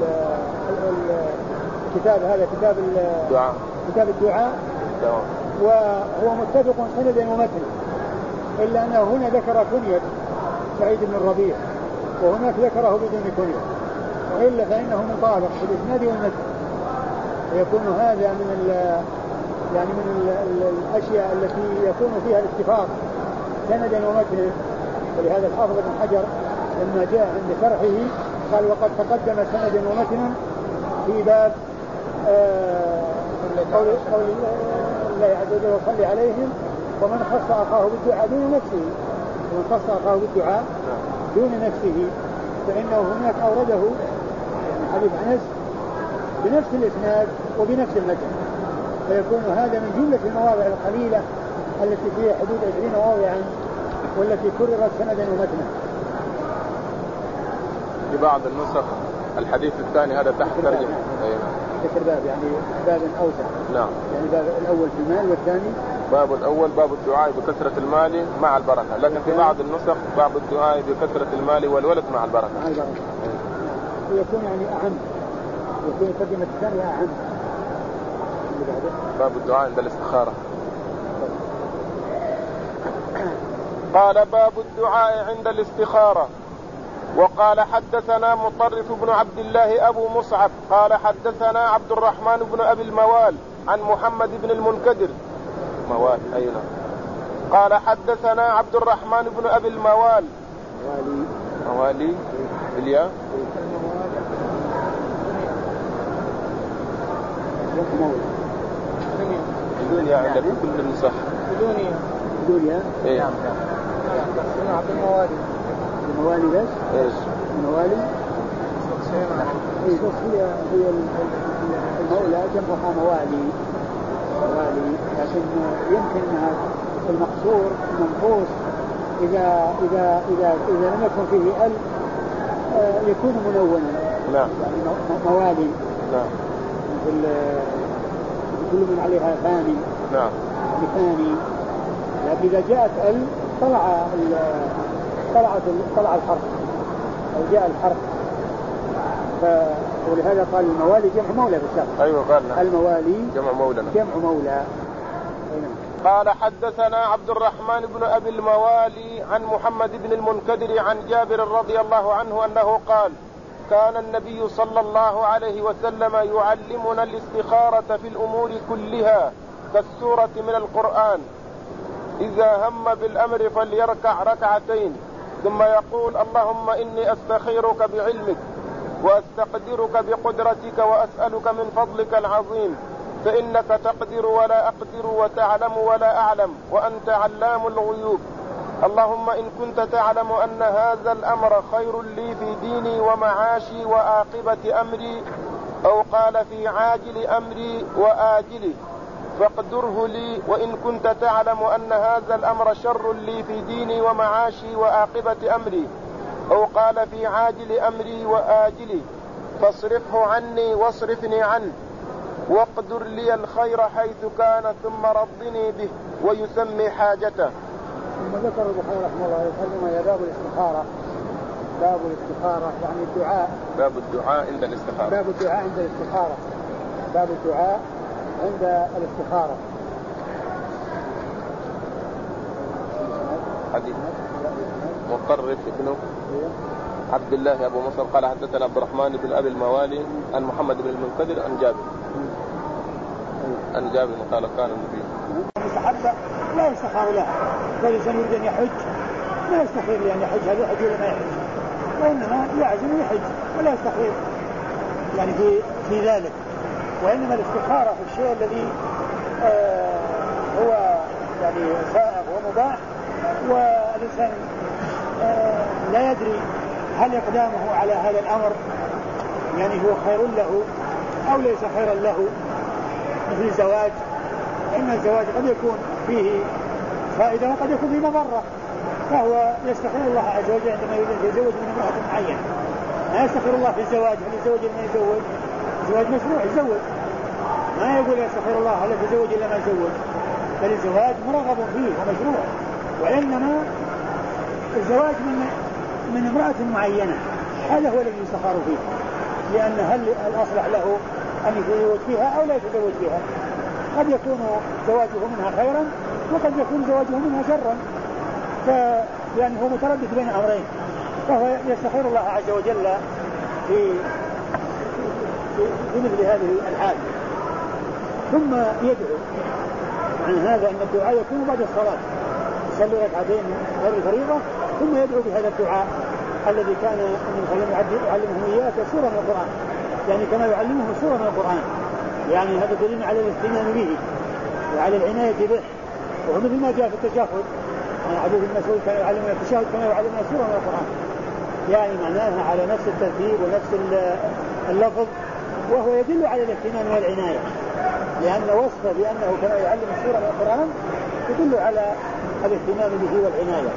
الكتاب هذا كتاب الدعاء كتاب الدعاء دعاء. وهو متفق سندا ومتنا إلا أنه هنا ذكر كنية سعيد بن الربيع وهناك ذكره بدون كنية، وإلا فإنه مطابق في الإسناد والمتن، ويكون هذا من ال يعني من ال ال الأشياء التي يكون فيها الاستفاض سندا ومتنا. ولهذا الحافظ بن حجر لما جاء عند شرحه قال وقد تقدم سندا ومتنا في باب آه قول الله عز وجل وصلي عليهم ومن خص أخاه بالدعاء دون نفسه ومن خص أخاه بالدعاء دون نفسه فإنه هناك أورده حديث أنس بنفس الإسناد وبنفس المتن، فيكون هذا من جملة المواضع القليلة التي فيها حدود عشرين موضعا والتي كررت سندا ومتنا. في بعض النسخ الحديث الثاني هذا تحت ترجمة ذكر باب يعني باب أوسع. نعم. يعني باب الأول في المال والثاني باب الأول باب الدعاء بكثرة المال مع البركة، لكن في بعض النسخ باب الدعاء بكثرة المال والولد مع البركة. مع البركة. ويكون يعني أهم، يكون الترجمة الثانية أهم. باب الدعاء عند الاستخارة. قال باب الدعاء عند الاستخارة. وقال حدثنا مطرف بن عبد الله أبو مصعب قال حدثنا عبد الرحمن بن أبي الموال عن محمد بن المنكدر موال أيضا قال حدثنا عبد الرحمن بن أبي الموال موالي موالي بالياء بدون ياء عندك كل النسخ بدون بدون ياء. إيه. نعم نعم. عبد الموالي الموالي بس ايش الموالي ايش هي هي المولى جمعها موالي موالي، لكن يمكن انها المقصور المنقوص اذا اذا اذا اذا لم يكن فيه ال يكون منونا. نعم. يعني موالي. نعم. مثل كل من عليها ثاني. نعم. ثاني. لكن اذا جاءت ال طلع طلعت طلع الحرف أو جاء الحرف، ولهذا قال الموالي جمع مولى بالشرط. أيوة قالنا الموالي جمع مولى جمع مولى. قال حدثنا عبد الرحمن بن أبي الموالي عن محمد بن المنكدر عن جابر رضي الله عنه أنه قال كان النبي صلى الله عليه وسلم يعلمنا الاستخارة في الأمور كلها كالسورة من القرآن، إذا هم بالأمر فليركع ركعتين ثم يقول اللهم إني أستخيرك بعلمك وأستقدرك بقدرتك وأسألك من فضلك العظيم فإنك تقدر ولا أقدر وتعلم ولا أعلم وأنت علام الغيوب. اللهم إن كنت تعلم أن هذا الأمر خير لي في ديني ومعاشي وعاقبة أمري أو قال في عاجل أمري وآجله فاقدره لي، وإن كنت تعلم أن هذا الأمر شر لي في ديني ومعاشي وعاقبة أمري أو قال في عاجل أمري وآجله فاصرفه عني واصرفني عنه واقدر لي الخير حيث كان ثم رضني به ويسمي حاجته. ثم ذكر البخاري رحمه الله يتكلم يا باب الاستخارة. باب الاستخارة يعني الدعاء. باب الدعاء عند الاستخارة. باب الدعاء عند الاستخارة. باب الدعاء عند الاستخارة. حديث مطرف ابن عبد الله أبو مصر قال حدثنا عبد الرحمن بن أبي الموالي عن محمد بن المنكدر عن جابر عن جابر قال كان النبي مستحبة لا يستخار له، فالإنسان يريد أن يحج لا يستخير لأن يحج هل يحج ولا ما يحج، وإنما يعزم ويحج ولا يستخير يعني في في ذلك. وإنما الاستخارة في الشيء الذي آه هو يعني سائغ ومباح، والإنسان آه لا يدري هل إقدامه على هذا الأمر يعني هو خير له أو ليس خيرا له، مثل الزواج. إن الزواج قد يكون فيه فائدة وقد يكون فيه مضرة، فهو يستخير الله عز وجل عندما يريد أن يتزوج من امرأة معينة. ما يستخير الله في الزواج، هل يتزوج من يتزوج؟ الزواج مشروع، يتزوج. ما يقول يستخير الله هل يتزوج إلا ما يتزوج، بل الزواج مرغب فيه ومشروع. وإنما الزواج من من امرأة معينة هذا هو الذي يستخار فيه، لأن هل الأصلح له أن يتزوج فيها أو لا يتزوج فيها. قد يكون زواجه منها خيرا وقد يكون زواجه منها شرا، فيعني هو متردد بين أمرين، فهو يستخير الله عز وجل في في مثل هذه الحال. ثم يدعو. عن هذا أن الدعاء يكون بعد الصلاة، يصلي ركعتين غير الفريضة ثم يدعو بهذا الدعاء الذي كان النبي صلى الله عليه وسلم يعلمهم إياه كسورة من القرآن، يعني كما يعلمه سورة من القرآن. يعني هذا دليل على الاهتمام به وعلى العناية به، وهو مثل ما جاء في التشهد. يعني حديث ابن مسعود كان يعلمنا التشهد كما يعلمنا سورة من القرآن، يعني معناها على نفس الترتيب ونفس اللفظ، وهو يدل على الاهتمام والعناية، لأن وصفه بأنه كما يعلم السورة من القرآن يدل على الاهتمام به والعناية.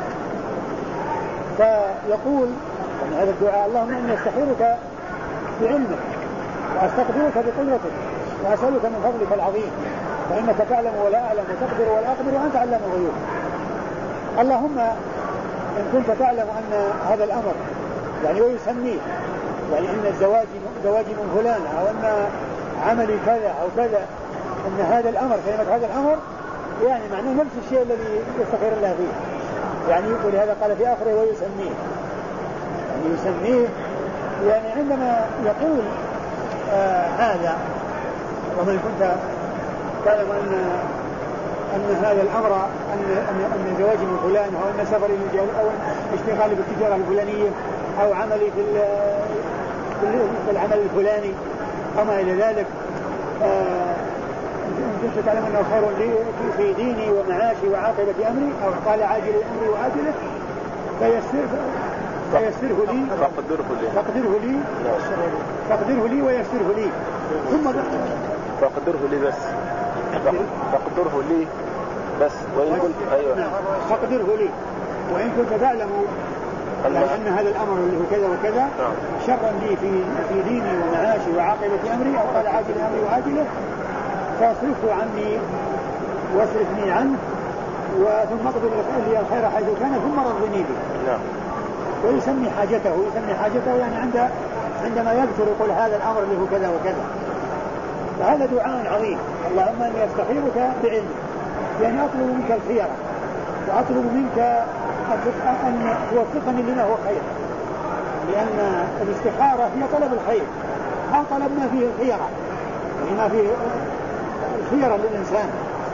فيقول يعني هذا الدعاء: اللهم إني أستخيرك بعلمك وأستقدرك بقدرتك وأسألك من فضلك العظيم، فإنك تعلم ولا أعلم وتقدر ولا أقدر وأنت علام الغيوب. اللهم إن كنت تعلم أن هذا الأمر يعني ويسميه يعني أن الزواج زواجي من فلان أو أن عملي كذا أو كذا، أن هذا الأمر كلمة هذا الأمر يعني معناه نفس الشيء الذي يستخير الله فيه. يعني ولهذا قال في آخره ويسميه، يعني يسميه يعني عندما يقول آه هذا ومن كنت تعلم أن أن هذا الأمر أن أن أن زواجي من فلان أو أن سفري من أو اشتغالي بالتجارة الفلانية أو عملي في في العمل الفلاني أو ما إلى ذلك، آه إن كنت تعلم أنه خير لي في ديني ومعاشي وعاقبة أمري، أو قال عاجل أمري وآجله فيسر فيسره لي فقدره لي فقدره لي فقدره لي ويسره لي ثم فقدره لي بس فقدره لي بس وإن كنت أيوة فقدره لي وإن كنت تعلم يعني أن هذا الأمر اللي هو كذا وكذا شرا لي في في ديني ومعاشي وعاقبة أمري، أو قال عاجل أمري وآجله فاصرفه عني واصرفني عنه وثم اقدر لي الخير حيث كان ثم رضني به. نعم. ويسمي حاجته يسمي حاجته يعني عند عندما يذكر يقول هذا الأمر اللي هو كذا وكذا. فهذا دعاء عظيم. اللهم إني أستخيرك بعلمك، يعني أطلب منك الخير وأطلب منك أن توفقني لما هو خير، لأن الاستخارة هي طلب الخير أو طلب ما فيه الخيرة، يعني ما فيه الخيرة للإنسان.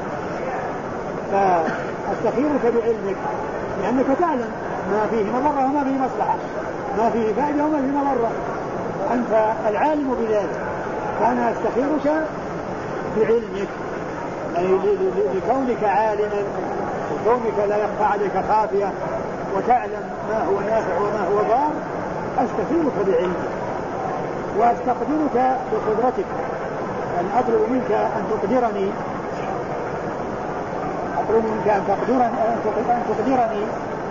فأستخيرك بعلمك لأنك تعلم ما فيه مضرة وما فيه مصلحة، ما فيه فائدة وما فيه مضرة، أنت العالم بذلك، فأنا أستخيرك بعلمك، يعني لكونك عالما وكونك لا يخفى عليك خافية وتعلم ما هو نافع وما هو ضار، أستخيرك بعلمك وأستقدرك بقدرتك، أن أطلب منك أن تقدرني أطلب منك أن تقدرني أن تقدرني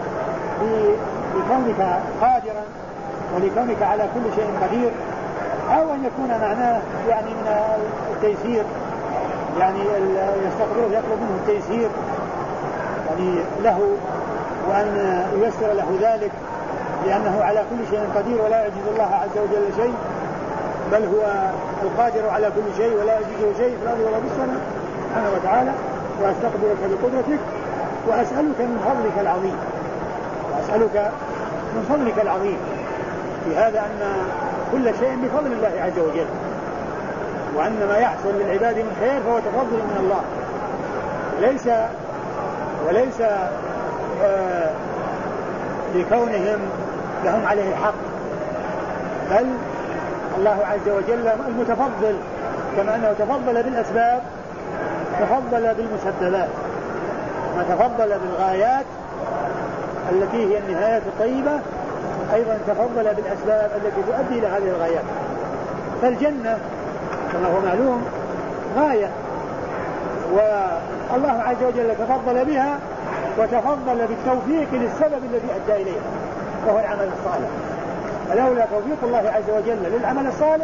لكونك قادرا ولكونك على كل شيء قدير، أو أن يكون معناه يعني من التيسير، يعني يستقدره يطلب منه التيسير يعني له وأن ييسر له ذلك، لأنه على كل شيء قدير ولا يعجز الله عز وجل شيء، بل هو القادر على كل شيء ولا يعجزه شيء في الأرض ولا في السماء سبحانه وتعالى. وأستقدرك بقدرتك وأسألك من فضلك العظيم وأسألك من فضلك العظيم في هذا أن كل شيء بفضل الله عز وجل، وأن ما يحصل للعباد من خير فهو تفضل من الله، ليس وليس آه لكونهم لهم عليه حق، بل الله عز وجل المتفضل كما أنه تفضل بالأسباب تفضل بالمسببات، ما تفضل بالغايات التي هي النهاية الطيبة أيضا تفضل بالأسباب التي تؤدي إلى هذه الغايات. فالجنة كما هو معلوم غاية، والله عز وجل تفضل بها وتفضل بالتوفيق للسبب الذي أدى إليها وهو العمل الصالح. ولولا توفيق الله عز وجل للعمل الصالح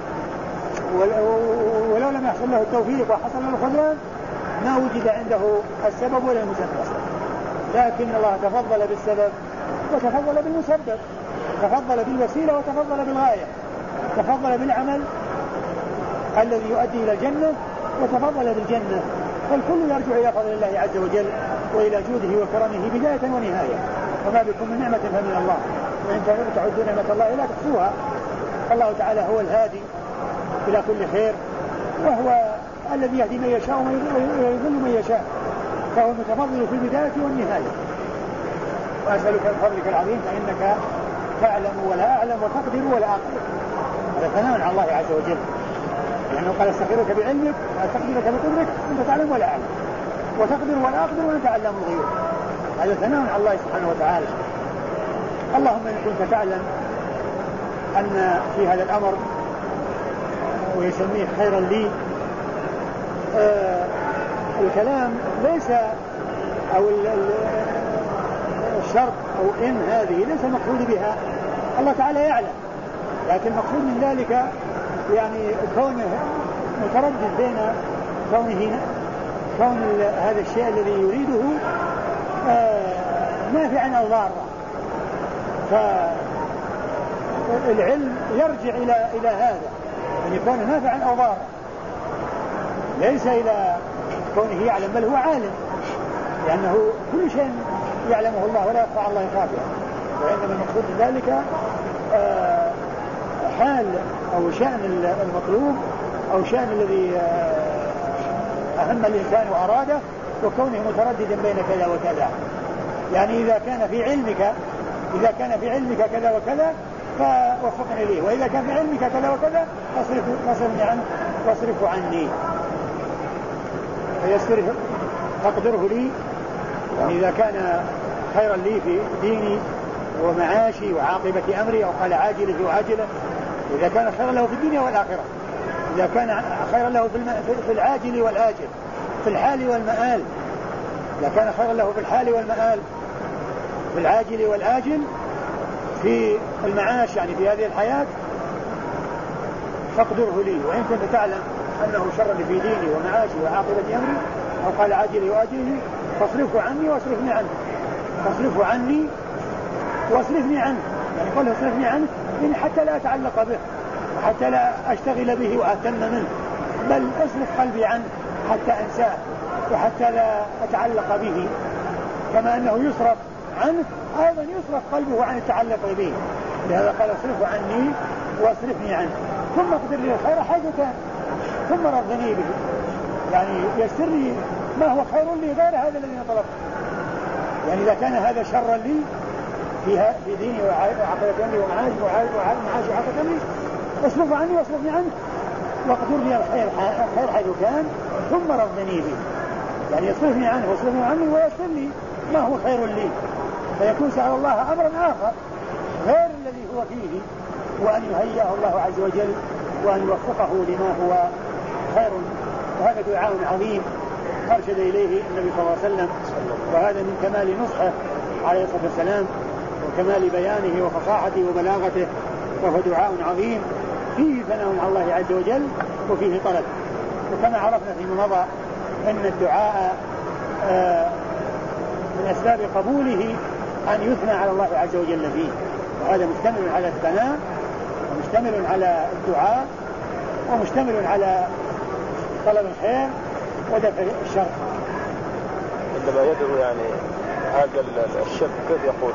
ولو لم يحصل له التوفيق وحصل له الخذلان ما وجد عنده السبب ولا المسبب، لكن الله تفضل بالسبب وتفضل بالمسبب، تفضل بالوسيلة وتفضل بالغاية، تفضل بالعمل الذي يؤدي إلى الجنة وتفضل بالجنة. فالكل يرجع إلى فضل الله عز وجل وإلى جوده وكرمه بداية ونهاية، وما بكم من نعمة فمن الله، وإن تعدوا نعمة الله لا تحصوها. الله تعالى هو الهادي إلى كل خير، وهو الذي يهدي من يشاء ويضل من يشاء، فهو المتفضل في البداية والنهاية. وأسألك من فضلك العظيم فإنك تعلم ولا أعلم وتقدر ولا أقدر. هذا ثناء على الله عز وجل، لأنه قال استغفرك بعلمك وأستغفرك بقدرك أنت تعلم ولا أعلم، وتقدر ولا أقدر وأنت علام الغيوب. هذا ثناء على الله سبحانه وتعالى. اللهم إن كنت تعلم أن في هذا الأمر ويسميه خيرا لي، آه الكلام ليس أو الشرط أو إن هذه ليس المقصود بها، الله تعالى يعلم، لكن المقصود من ذلك يعني كونه متردد بين كونه كون هذا الشيء الذي يريده آه نافعا أو ضارا. فالعلم يرجع إلى إلى هذا أن يكون نافعا أو ضارا، ليس إلى كونه يعلم، بل هو عالم، لأنه كل شيء يعلمه الله ولا يخفى على الله خافيا. وإنما المقصود ذلك آه حال أو شأن المطلوب أو شأن الذي أهم الإنسان وأراده، وكونه مترددا بين كذا وكذا. يعني إذا كان في علمك إذا كان في علمك كذا وكذا فوفقني ليه، وإذا كان في علمك كذا وكذا فاصرفني عنه واصرفه عني، فيسره تقدره لي. يعني إذا كان خيرا لي في ديني ومعاشي وعاقبة أمري، أو قال عاجله وعاجله، إذا كان خيرا له في الدنيا والآخرة، إذا كان خيرا له في العاجل والآجل، في الحال والمآل، إذا كان خيرا له في الحال والمآل، في العاجل والآجل، في المعاش يعني في هذه الحياة، فاقدره لي. وإن كنت تعلم أنه شر في ديني ومعاشي وعاقبة أمري، أو قال عاجلي وآجله، فاصرفه عني واصرفني عنه، فاصرفه عني واصرفني عنه. يعني قال اصرفني عنه يعني حتى لا أتعلق به وحتى لا أشتغل به وأهتم منه، بل أصرف قلبي عنه حتى أنساه وحتى لا أتعلق به. كما أنه يصرف عنه أيضا يصرف قلبه عن التعلق به. لهذا قال اصرفه عني واصرفني عنه، ثم اقدر لي الخير حيث كان، ثم رضني به. يعني يسر لي ما هو خير لي غير هذا الذي طلبته. يعني إذا كان هذا شرا لي فيها في ديني وعقيدة أمري ومعاشي ومعاشي وعقيدة أمري، اصرفه عني واصرفني عنه، واقدر لي الخير خير حيث كان، ثم رضني به. يعني يصرفني عنه واصرفني عنه ويسر لي ما هو خير لي، فيكون سأل الله أمرا آخر غير الذي هو فيه، وأن يهيئه الله عز وجل وأن يوفقه لما هو خير. وهذا دعاء عظيم أرشد إليه النبي صلى الله عليه وسلم، وهذا من كمال نصحه عليه الصلاة والسلام وكمال بيانه وفصاحته وبلاغته، وهو دعاء عظيم فيه ثناء على الله عز وجل وفيه طلب. وكما عرفنا فيما مضى أن الدعاء آه من أسباب قبوله أن يثنى على الله عز وجل فيه، وهذا مشتمل على الثناء ومشتمل على الدعاء ومشتمل على طلب الخير ودفع الشر. عندما يدعو يعني هذا الشاب كيف يقول؟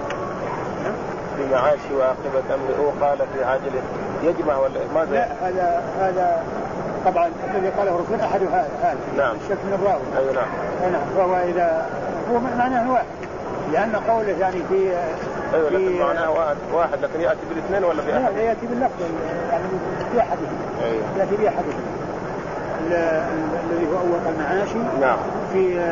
في معاشي وعاقبة أمري، هو قال في عاجله يجمع ولا ماذا؟ لا، هذا هذا طبعا الذي قاله الرسول أحد هذا هذا نعم. الشك من الراوي. أي نعم. نعم. فهو إذا هو معناه واحد، لأن قوله يعني في أيوة لكن معناه واحد واحد لكن يأتي بالاثنين ولا في أحد؟ لا، يأتي باللفظ يعني في أحدهم. أيوة. يأتي بأحدهم. الذي هو أول المعاشي. نعم. في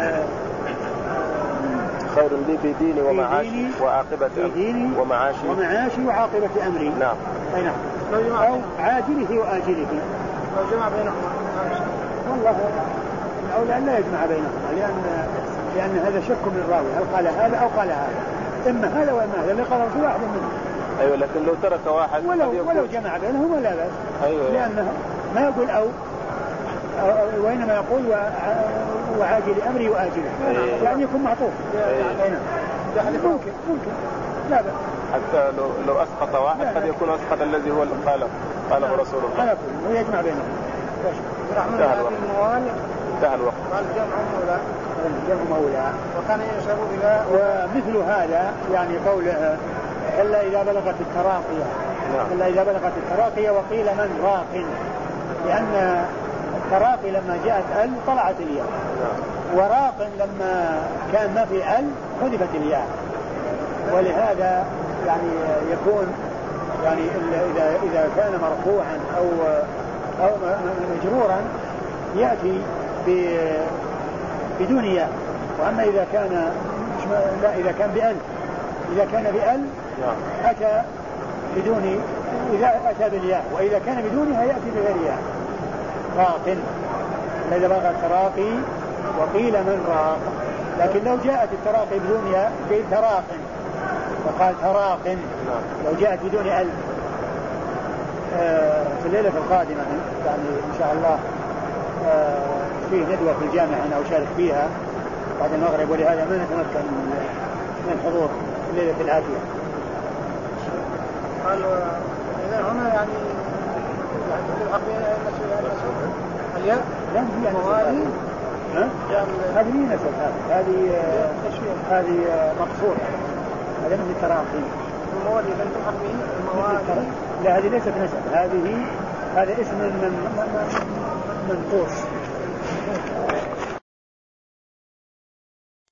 خير لي في ديني ومعاشي وعاقبة أمري ومعاشي ومعاشي وعاقبة أمري. نعم. أي نعم. أو عاجله وآجله. لو جمع بينهما والله الأولى أن لا يجمع بينهما لأن لأن هذا شك من الراوي هل قال هذا أو قال هذا إما هذا وإما هذا اللي قال في واحد منهم. أيوة لكن لو ترك واحد ولو ولو جمع بينهما لا بأس. أيوة. لأنه ما يقول أو وإنما يقول وعاجل أمري وآجله. أيوة. يعني يكون معطوف. أيوة. ممكن ممكن لا بأس. حتى لو لو أسقط واحد قد يكون أسقط الذي هو قاله قاله رسول الله. على كل ويجمع بينهم. انتهى الوقت. انتهى الوقت. قال جمع مولى. جمع مولى. وكان يشرب إلى ومثل هذا يعني قوله إلا إذا بلغت التراقية. نعم. إلا إذا بلغت التراقية وقيل من راق لأن التراقي لما جاءت ال طلعت الياء. نعم. وراق لما كان ما في ال حذفت الياء ولهذا يعني يكون يعني إذا إذا كان مرفوعا أو أو مجرورا يأتي بدون ياء. وأما إذا كان لا إذا كان بأل إذا كان بأل أتى بدون إذا أتى بالياء وإذا كان بدونها يأتي بغير ياء. راق إذا بلغ التراقي وقيل من راق. لكن لو جاءت التراقي بدون ياء قيل تراق وقال تراق. لو جاءت بدون ال آه في الليلة القادمة يعني إن شاء الله آه فيه ندوة في الجامعة أنا أشارك فيها بعد المغرب ولهذا ما نتمكن من الحضور في الليلة الآتية. قال إذا هنا يعني الياء لا موالي هذه نسب هذه هذه مقصورة هذا من التراقي. الموالي لم تلحق به الموالي. لا هذه ليست نسب هذه هذا اسم من منقوص.